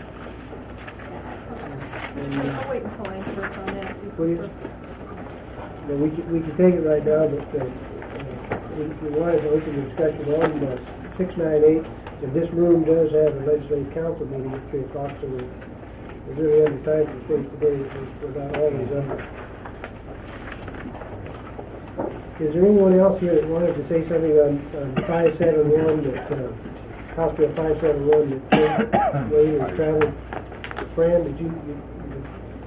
and, uh, I'll wait until I work on that. Will you? No, we can, we can take it right now, but, uh, uh, we, we wanted to open the discussion on, uh, six nine eight, and this room does have a legislative council meeting at three o'clock, so we're, we're really under time constraints today, we're not always under. Is there anyone else here that wanted to say something on, on five seven one, that, uh, House Bill five seven one, that, uh, Wayne has traveled? Fran, did you, you, you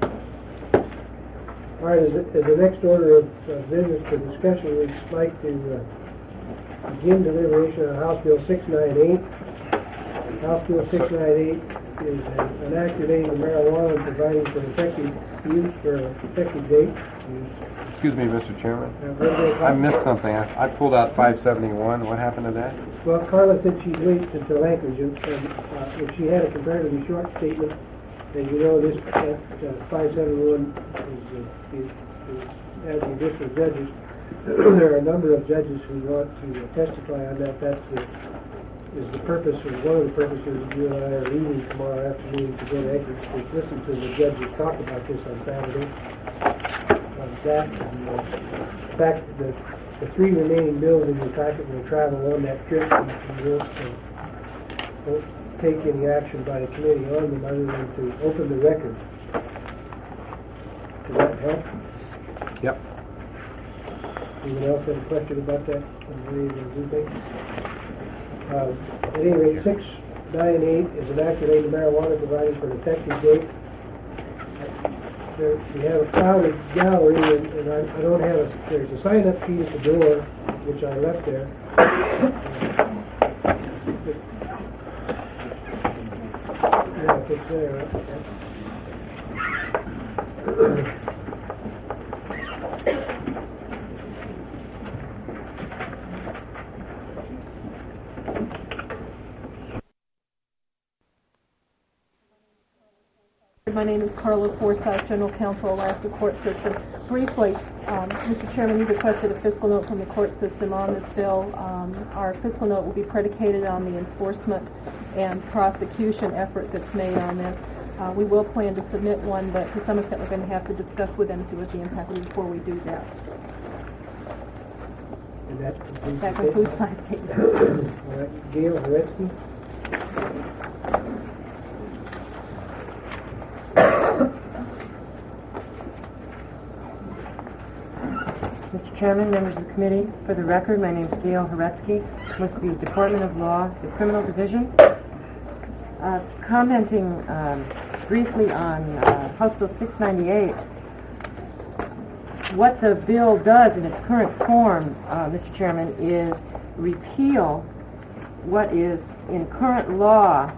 all right, as, a- as the next order of uh, business for discussion, we'd like to uh, begin deliberation on House Bill six ninety-eight. House Bill six ninety-eight is a- an act relating to marijuana and providing for effective use for an effective date. Use. Excuse me, Mister Chairman. Uh, Representative I missed something. I, I pulled out five seventy-one. What happened to that? Well, Carla said she'd wait until Anchorage, and and, uh, if she had a comparatively short statement, and you know this, that uh, five seventy-one is, uh, is, is as the additional judges, there are a number of judges who want to uh, testify on that. That's the, is the purpose, or one of the purposes that you and I are leaving tomorrow afternoon to go to Anchorage to listen to the judges talk about this on Saturday. On that, and, uh, in fact, the, the three remaining bills in your packet will travel on that trip, and and won't, uh, won't take any action by the committee on them other than to open the record. Does that help? Yep. Anyone else have a question about that? Any of the new things? Uh, At any rate, six ninety-eight is an act relating to marijuana providing for an effective date. There, we have a crowded gallery, and, and I, I don't have a, there's a sign-up key at the door, which I left there. Yeah, if it's there. My name is Carla Forsyth, General Counsel, Alaska Court System. Briefly, um, Mister Chairman, you requested a fiscal note from the court system on this bill. Um, our fiscal note will be predicated on the enforcement and prosecution effort that's made on this. Uh, we will plan to submit one, but to some extent we're going to have to discuss with them, see what the impact will be before we do that. And that concludes That the concludes statement. my statement. All right, Gail Horetsky? Mister Chairman, members of the committee, for the record, my name is Gail Horetsky with the Department of Law, the Criminal Division. Uh, commenting um, briefly on uh, House Bill six ninety-eight, what the bill does in its current form, uh, Mister Chairman, is repeal what is in current law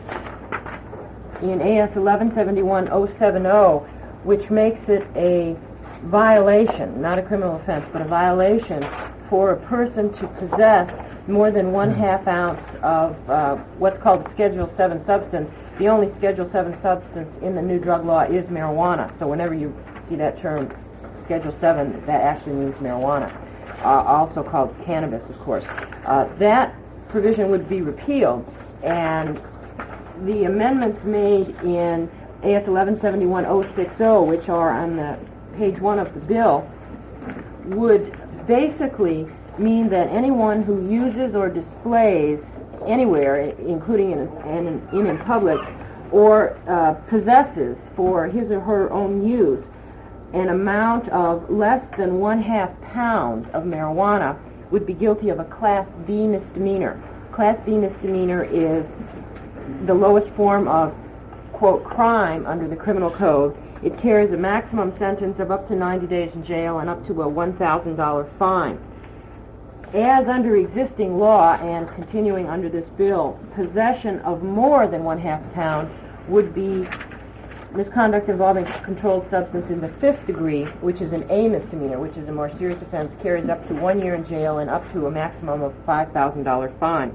in A S eleven seventy-one oh seventy, which makes it a violation, not a criminal offense, but a violation for a person to possess more than one half ounce of uh, what's called a Schedule seven substance. The only Schedule seven substance in the new drug law is marijuana. So whenever you see that term, Schedule seven, that actually means marijuana, uh, also called cannabis, of course. Uh, that provision would be repealed, and the amendments made in A S eleven seventy-one oh sixty, which are on the page one of the bill, would basically mean that anyone who uses or displays anywhere, including in, in, in, in public, or uh, possesses for his or her own use an amount of less than one half pound of marijuana would be guilty of a Class B misdemeanor. Class B misdemeanor is the lowest form of, quote, crime under the criminal code. It carries a maximum sentence of up to ninety days in jail and up to a one thousand dollar fine. As under existing law and continuing under this bill, possession of more than one half pound would be misconduct involving controlled substance in the fifth degree, which is an A misdemeanor, which is a more serious offense, carries up to one year in jail and up to a maximum of five thousand dollar fine.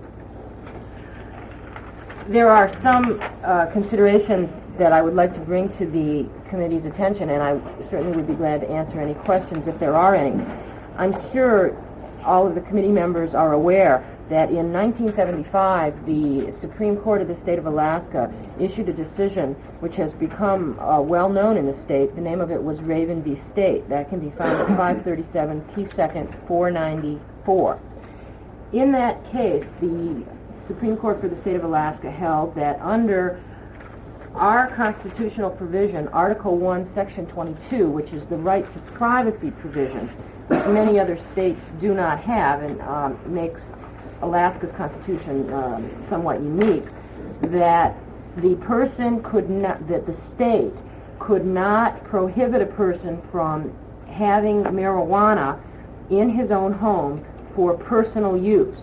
There are some uh, considerations that I would like to bring to the committee's attention, and I certainly would be glad to answer any questions if there are any. I'm sure all of the committee members are aware that in nineteen seventy-five, the Supreme Court of the state of Alaska issued a decision which has become uh, well known in the state. The name of it was Raven v. State. That can be found at five thirty-seven P second four ninety-four. In that case, the Supreme Court for the state of Alaska held that under our constitutional provision, Article one, Section twenty-two, which is the right to privacy provision, which many other states do not have and um, makes Alaska's constitution um, somewhat unique, that the person could not, that the state could not prohibit a person from having marijuana in his own home for personal use.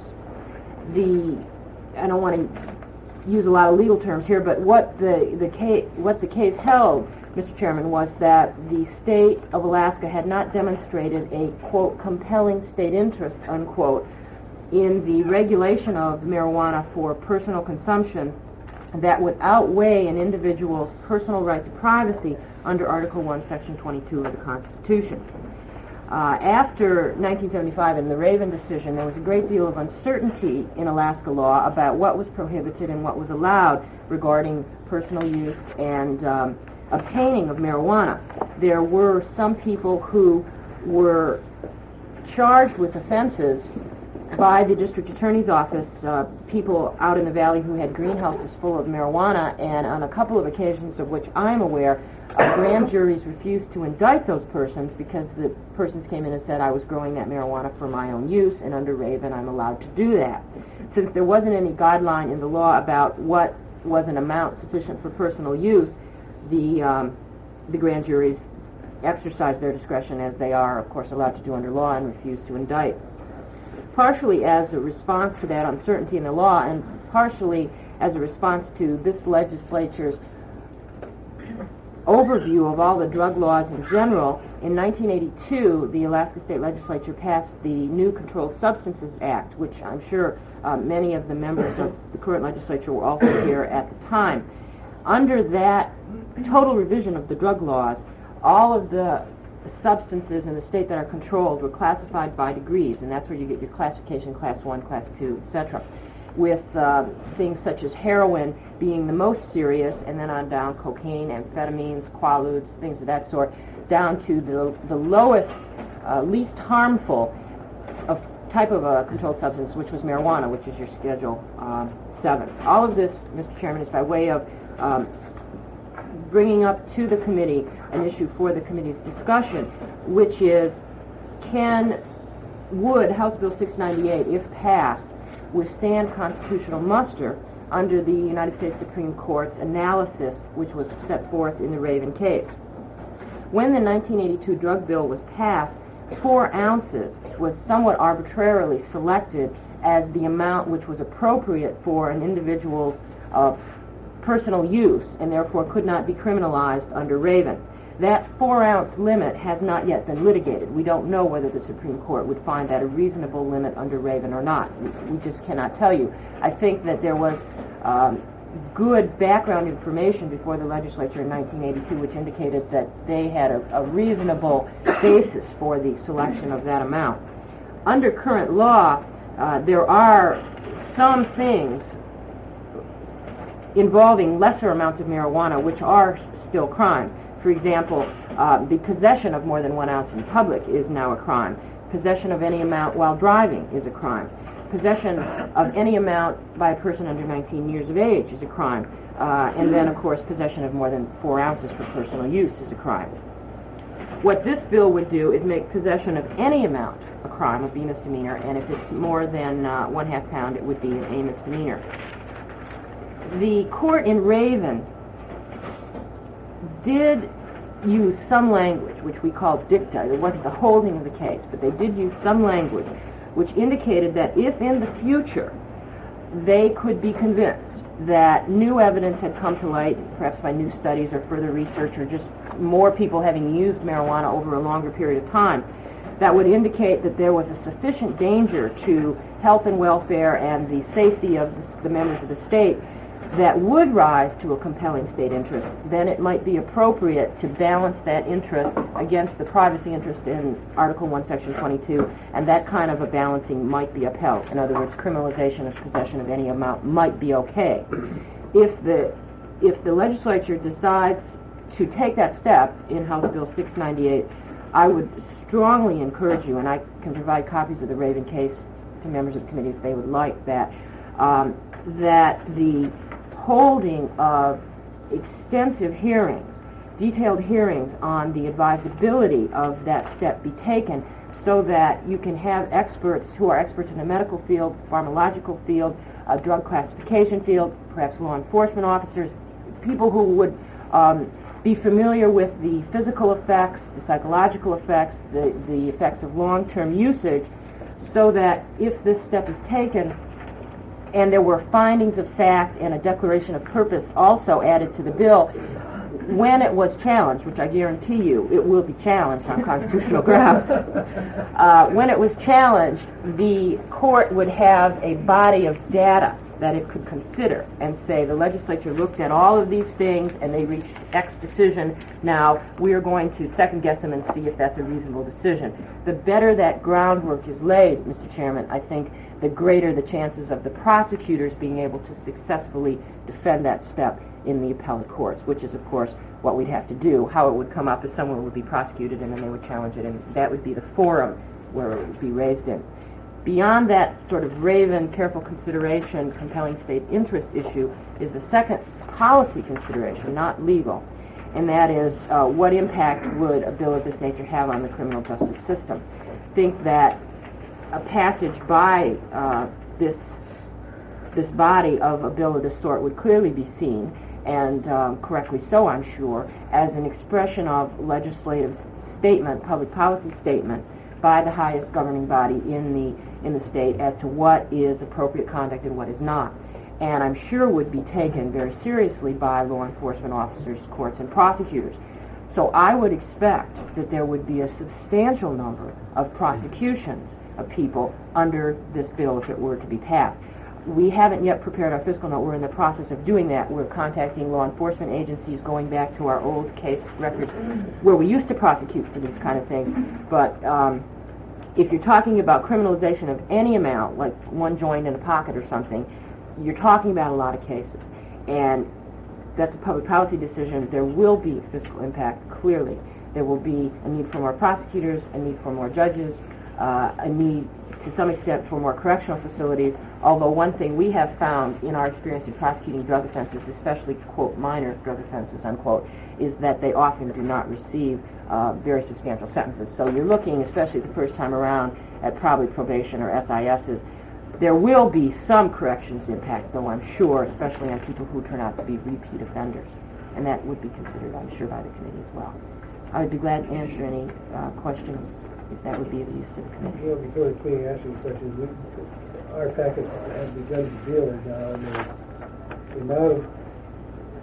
The, I don't want to use a lot of legal terms here, but what the, the case, what the case held, Mister Chairman, was that the state of Alaska had not demonstrated a, quote, compelling state interest, unquote, in the regulation of marijuana for personal consumption that would outweigh an individual's personal right to privacy under Article one, Section twenty-two of the Constitution. Uh, after nineteen seventy-five and the Raven decision, there was a great deal of uncertainty in Alaska law about what was prohibited and what was allowed regarding personal use and um, obtaining of marijuana. There were some people who were charged with offenses by the district attorney's office, uh, people out in the valley who had greenhouses full of marijuana, and on a couple of occasions of which I'm aware, uh, grand juries refused to indict those persons because the persons came in and said, I was growing that marijuana for my own use, and under Raven I'm allowed to do that. Since there wasn't any guideline in the law about what was an amount sufficient for personal use, the, um, the grand juries exercised their discretion, as they are, of course, allowed to do under law, and refused to indict. Partially as a response to that uncertainty in the law, and partially as a response to this legislature's overview of all the drug laws in general, in nineteen eighty-two, the Alaska State Legislature passed the New Controlled Substances Act, which I'm sure uh, many of the members of the current legislature were also here at the time. Under that total revision of the drug laws, all of the substances in the state that are controlled were classified by degrees, and that's where you get your classification, class one, class two, et cetera, with uh, things such as heroin being the most serious, and then on down cocaine, amphetamines, quaaludes, things of that sort, down to the, the lowest, uh, least harmful of type of a controlled substance, which was marijuana, which is your Schedule um, seven. All of this, Mister Chairman, is by way of um, bringing up to the committee an issue for the committee's discussion, which is, can, would House Bill six ninety-eight, if passed, withstand constitutional muster under the United States Supreme Court's analysis, which was set forth in the Raven case? When the nineteen eighty-two drug bill was passed, four ounces was somewhat arbitrarily selected as the amount which was appropriate for an individual's uh, personal use, and therefore could not be criminalized under Raven. That four-ounce limit has not yet been litigated. We don't know whether the Supreme Court would find that a reasonable limit under Raven or not. We, we just cannot tell you. I think that there was um, good background information before the legislature in nineteen eighty-two which indicated that they had a, a reasonable basis for the selection of that amount. Under current law, uh, there are some things involving lesser amounts of marijuana which are still crimes. For example, uh, the possession of more than one ounce in public is now a crime. Possession of any amount while driving is a crime. Possession of any amount by a person under nineteen years of age is a crime. Uh, and then, of course, possession of more than four ounces for personal use is a crime. What this bill would do is make possession of any amount a crime, would be a misdemeanor, and if it's more than uh, one half pound, it would be a misdemeanor. The court in Raven did use some language, which we call dicta. It wasn't the holding of the case, but they did use some language which indicated that if in the future they could be convinced that new evidence had come to light, perhaps by new studies or further research or just more people having used marijuana over a longer period of time, that would indicate that there was a sufficient danger to health and welfare and the safety of the, the members of the state that would rise to a compelling state interest, then it might be appropriate to balance that interest against the privacy interest in Article one, Section twenty-two, and that kind of a balancing might be upheld. In other words, criminalization of possession of any amount might be okay. If the, if the legislature decides to take that step in House Bill six ninety-eight, I would strongly encourage you, and I can provide copies of the Raven case to members of the committee if they would like that, um, that the holding of extensive hearings, detailed hearings on the advisability of that step be taken so that you can have experts who are experts in the medical field, pharmacological field, uh, drug classification field, perhaps law enforcement officers, people who would um, be familiar with the physical effects, the psychological effects, the, the effects of long-term usage, so that if this step is taken, and there were findings of fact and a declaration of purpose also added to the bill, when it was challenged, which I guarantee you it will be challenged on constitutional grounds, uh, when it was challenged, the court would have a body of data that it could consider and say the legislature looked at all of these things and they reached X decision. Now we are going to second guess them and see if that's a reasonable decision. The better that groundwork is laid, Mister Chairman, I think the greater the chances of the prosecutors being able to successfully defend that step in the appellate courts, which is, of course, what we'd have to do. How it would come up is someone would be prosecuted and then they would challenge it, and that would be the forum where it would be raised in. Beyond that sort of Raven, careful consideration, compelling state interest issue is a second policy consideration, not legal, and that is uh, what impact would a bill of this nature have on the criminal justice system. I think that a passage by uh, this this body of a bill of this sort would clearly be seen, and um, correctly so, I'm sure, as an expression of legislative statement, public policy statement, by the highest governing body in the in the state as to what is appropriate conduct and what is not. And I'm sure would be taken very seriously by law enforcement officers, courts, and prosecutors. So I would expect that there would be a substantial number of prosecutions of people under this bill if it were to be passed. We haven't yet prepared our fiscal note. We're in the process of doing that. We're contacting law enforcement agencies, going back to our old case records where we used to prosecute for these kind of things. But um, if you're talking about criminalization of any amount, like one joint in a pocket or something, you're talking about a lot of cases. And that's a public policy decision. There will be fiscal impact, clearly. There will be a need for more prosecutors, a need for more judges, uh, a need to some extent for more correctional facilities, although one thing we have found in our experience in prosecuting drug offenses, especially, quote, minor drug offenses, unquote, is that they often do not receive uh, very substantial sentences. So you're looking, especially the first time around, at probably probation or S I Ss. There will be some corrections impact, though, I'm sure, especially on people who turn out to be repeat offenders. And that would be considered, I'm sure, by the committee as well. I would be glad to answer any uh, questions if that would be of use to the committee. Well, before the committee asks you questions, we, our packet has begun to deal with now, and the, the amount of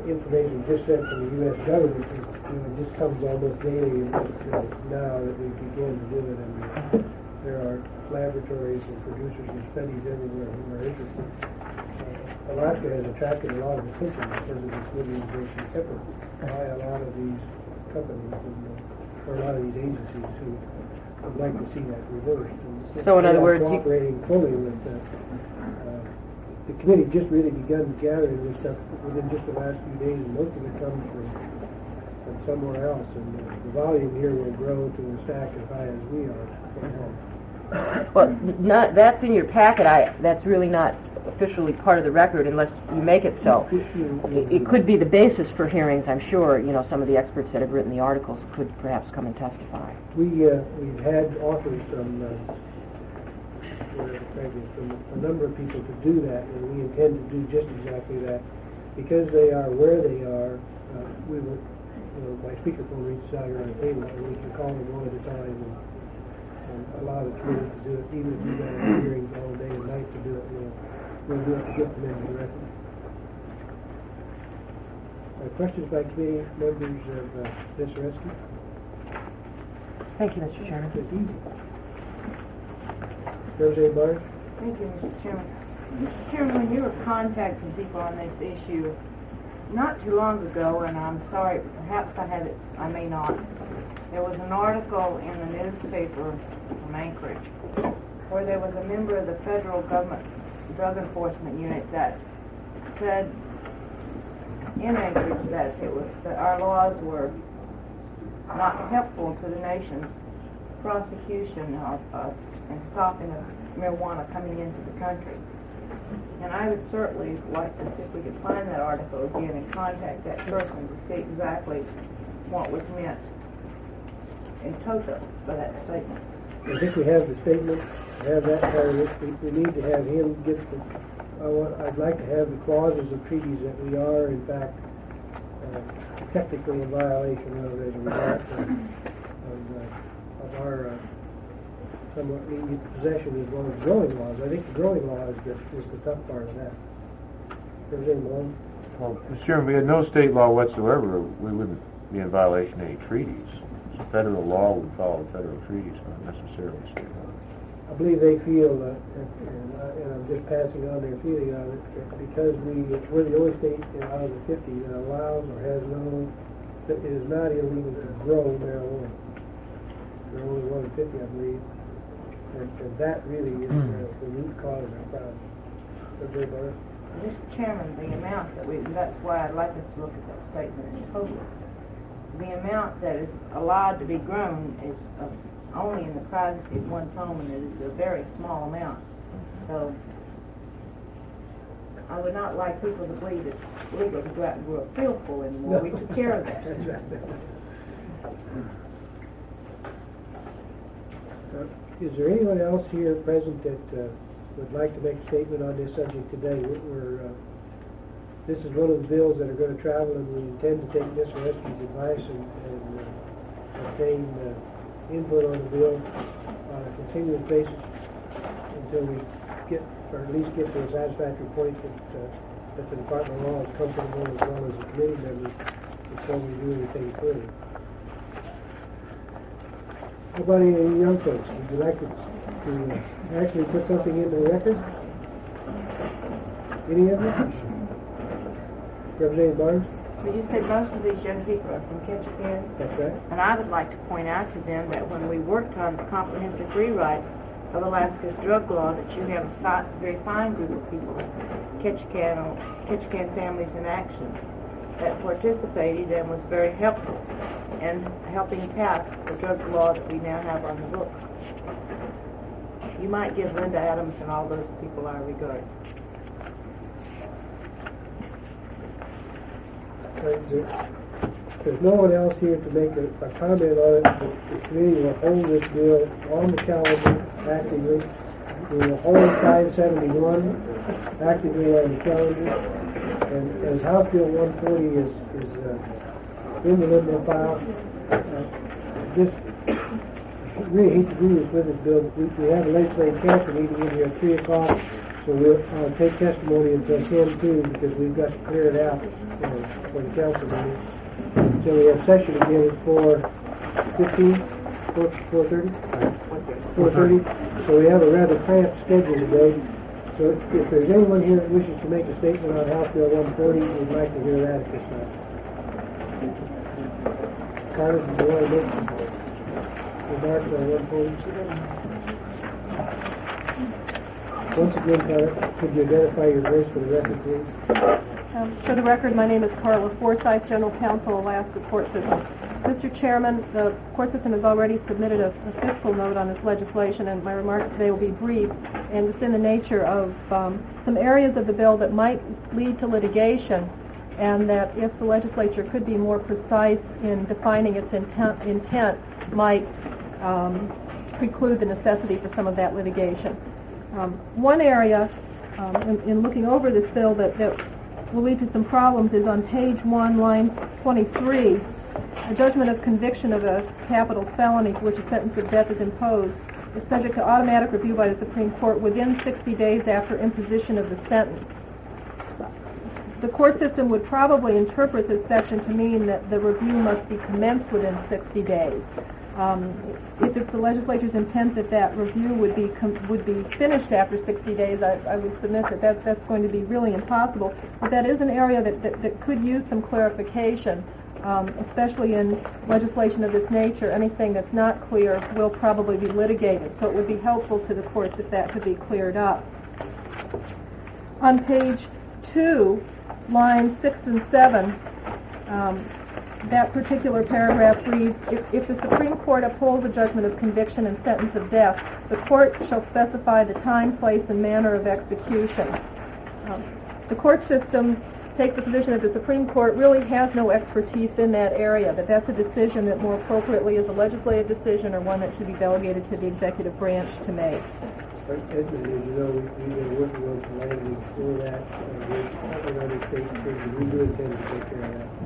information just sent from the U S government, it, you know, it just comes almost daily uh, now that we begin to do it, and uh, there are laboratories and producers and studies everywhere who are interested. Uh, Alaska has attracted a lot of attention because of its good innovation effort by a lot of these companies and, uh, or a lot of these agencies who would like to see that reversed. And So in they other are words, you- cooperating fully with uh, uh, the committee. Just really begun gathering this stuff within just the last few days, and most of it comes from, from somewhere else, and uh, the volume here will grow to a stack as high as we are. Well, it's not, that's in your packet. I, that's really not officially part of the record unless you make it so. It, it could be the basis for hearings, I'm sure. You know, some of the experts that have written the articles could perhaps come and testify. We, uh, we've had offers from, uh, where, frankly, from a number of people to do that, and we intend to do just exactly that. Because they are where they are, uh, we will, you know, my speakerphone reaches out here on the table, and we can call them one at a time and, and allow the committee to do it, even if we've got hearings all day and night to do it. We'll, we'll do it to get them into the record. Uh, questions by committee members of uh, Miz Rescue? Thank you, Mister Chairman. It's easy. Representative Barnes? Thank you, Mister Chairman. Mister Chairman, when you were contacting people on this issue not too long ago, and I'm sorry, perhaps I have it, I may not, there was an article in the newspaper from Anchorage where there was a member of the federal government drug enforcement unit that said in Anchorage that it was that our laws were not helpful to the nation's prosecution of, of and stopping of marijuana coming into the country. And I would certainly like to see if we could find that article again and contact that person to see exactly what was meant in toto by that statement. I think we have the statement, have that part of it. We, we need to have him get the, I want, I'd like to have the clauses of treaties that we are, in fact, uh, technically in violation of as a result of, of, uh, of our uh, somewhat lenient possession as well as growing laws. I think the growing law is the, is the tough part of that. Representative Malone? Well, Mister Chairman, if we had no state law whatsoever, we wouldn't be in violation of any treaties. Federal law would follow federal treaties, not necessarily state law. I believe they feel, uh, and, and, I, and I'm just passing on their feeling on it, that because we, we're the only state you know, out of the fifty that allows or has no, that it is not illegal to grow marijuana. There are only one in fifty, I believe. And, and that really is uh, the root cause of our problem. Representative Barnes? Mister Chairman, the amount that we, that's why I'd like us to look at that statement in total. The amount that is allowed to be grown is uh, only in the privacy of one's home, and it is a very small amount. So I would not like people to believe it's legal to go out and grow a fieldful anymore. No. We took care of that. That's right. Uh, is there anyone else here present that uh, would like to make a statement on this subject today? We're, we're uh, This is one of the bills that are going to travel, and we intend to take Mister Rescue's advice and, and uh, obtain uh, input on the bill on a continuous basis until we get, or at least get to a satisfactory point that, uh, that the Department of Law is comfortable as well as the committee members before we do anything further. How about any young folks? Would you like to, to uh, actually put something into the record? Any of you? Representative Barnes? Well, you said most of these young people are from Ketchikan, That's right. and I would like to point out to them that when we worked on the comprehensive rewrite of Alaska's drug law, that you have a fi very fine group of people, Ketchikan, Ketchikan Families in Action, that participated and was very helpful in helping pass the drug law that we now have on the books. You might give Linda Adams and all those people our regards. There's no one else here to make a, a comment on it. The, the committee will hold this bill on the calendar actively. We will hold five seventy-one actively on the calendar. And as House Bill one forty is, is uh, in the limbo file, uh, just really hate to do this with this bill. We, we have a legislative council meeting in here at three o'clock So we'll, I'll take testimony until ten two, because we've got to clear it out uh, for the council meeting. So we have session again at four fifteen, four, four thirty? Four thirty. So we have a rather cramped schedule today. So if, if there's anyone here that wishes to make a statement on House Bill one forty, we'd like to hear that at this time. Carter, do you want to make remarks on one forty? Once again, Carter, could you identify your voice for the record, please? Um, For the record, my name is Carla Forsyth, General Counsel, Alaska Court System. Mister Chairman, the court system has already submitted a a fiscal note on this legislation, and my remarks today will be brief and just in the nature of um, some areas of the bill that might lead to litigation, and that if the legislature could be more precise in defining its intent, intent might um, preclude the necessity for some of that litigation. Um, one area, um, in, in looking over this bill, that, that will lead to some problems is on page one, line twenty-three. A judgment of conviction of a capital felony for which a sentence of death is imposed is subject to automatic review by the Supreme Court within sixty days after imposition of the sentence. The court system would probably interpret this section to mean that the review must be commenced within sixty days. Um, if it's the legislature's intent that that review would be com- would be finished after sixty days, I, I would submit that, that that's going to be really impossible. But that is an area that, that, that could use some clarification. Um, especially in legislation of this nature, anything that's not clear will probably be litigated. So it would be helpful to the courts if that could be cleared up. On page two, lines six and seven, um, that particular paragraph reads, if, if the Supreme Court upholds a judgment of conviction and sentence of death, the court shall specify the time, place, and manner of execution. Um, the court system takes the position that the Supreme Court really has no expertise in that area, that that's a decision that more appropriately is a legislative decision or one that should be delegated to the executive branch to make. Edmund, as you know, we- we've been working on some language for that, uh, with other states, and we do intend to take care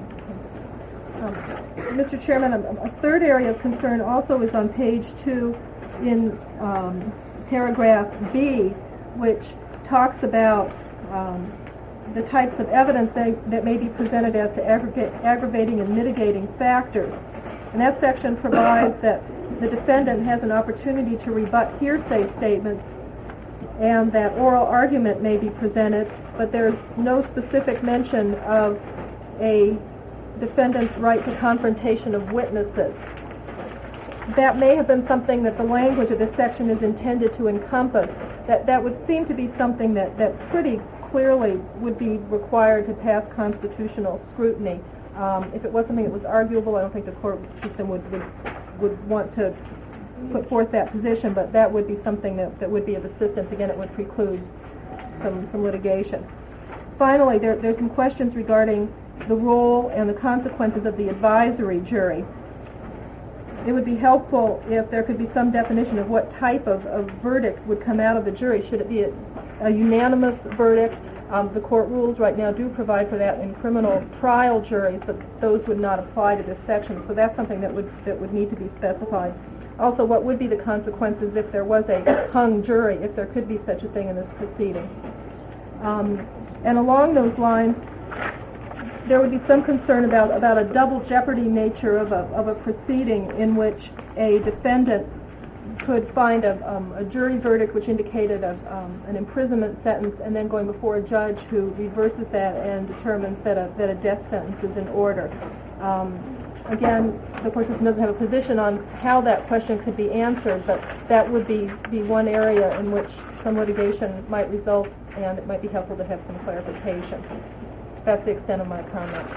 of that. Um, Mister Chairman, a, a third area of concern also is on page two in um, paragraph B, which talks about um, the types of evidence they, that may be presented as to aggregate, aggravating and mitigating factors. And that section provides that the defendant has an opportunity to rebut hearsay statements and that oral argument may be presented, but there's no specific mention of a defendant's right to confrontation of witnesses. That may have been something that the language of this section is intended to encompass. That, that would seem to be something that, that pretty clearly would be required to pass constitutional scrutiny. Um, if it was something that was arguable, I don't think the court system would, would, would want to put forth that position, but that would be something that, that would be of assistance. Again, it would preclude some, some litigation. Finally, there, there's some questions regarding the role and the consequences of the advisory jury. It would be helpful if there could be some definition of what type of, of verdict would come out of the jury. Should it be a, a unanimous verdict? Um, the court rules right now do provide for that in criminal trial juries, but those would not apply to this section. So that's something that would that would need to be specified. Also, what would be the consequences if there was a hung jury, if there could be such a thing in this proceeding? Um, and along those lines, there would be some concern about, about a double jeopardy nature of a, of a proceeding in which a defendant could find a, um, a jury verdict which indicated a, um, an imprisonment sentence, and then going before a judge who reverses that and determines that a, that a death sentence is in order. Um, again, the court system doesn't have a position on how that question could be answered, but that would be, be one area in which some litigation might result, and it might be helpful to have some clarification. That's the extent of my comments.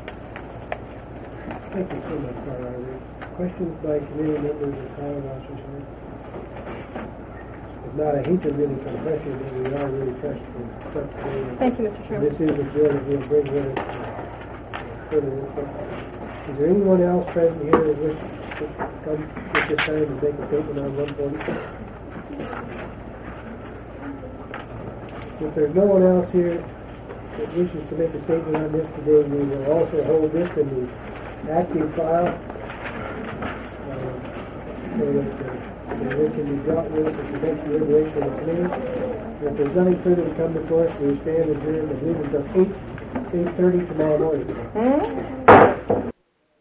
Thank you so much, Carla. Questions by committee members or calling officers here? If not, I hate to really compress you, but we are really pressed for stuff today. Thank you, Mister Chairman. This is a bill that we'll bring with us uh, further input. Is there anyone else present here that wishes to come at this time and make a statement on one forty? If there's no one else here that wishes to make a statement on this today, we will also hold this in the active file. Uh, so that, uh, and it can be dealt with at the next deliberation of the committee. If there's nothing further to come before us, we stand adjourned, I believe, until eight, eight thirty tomorrow morning. Hmm?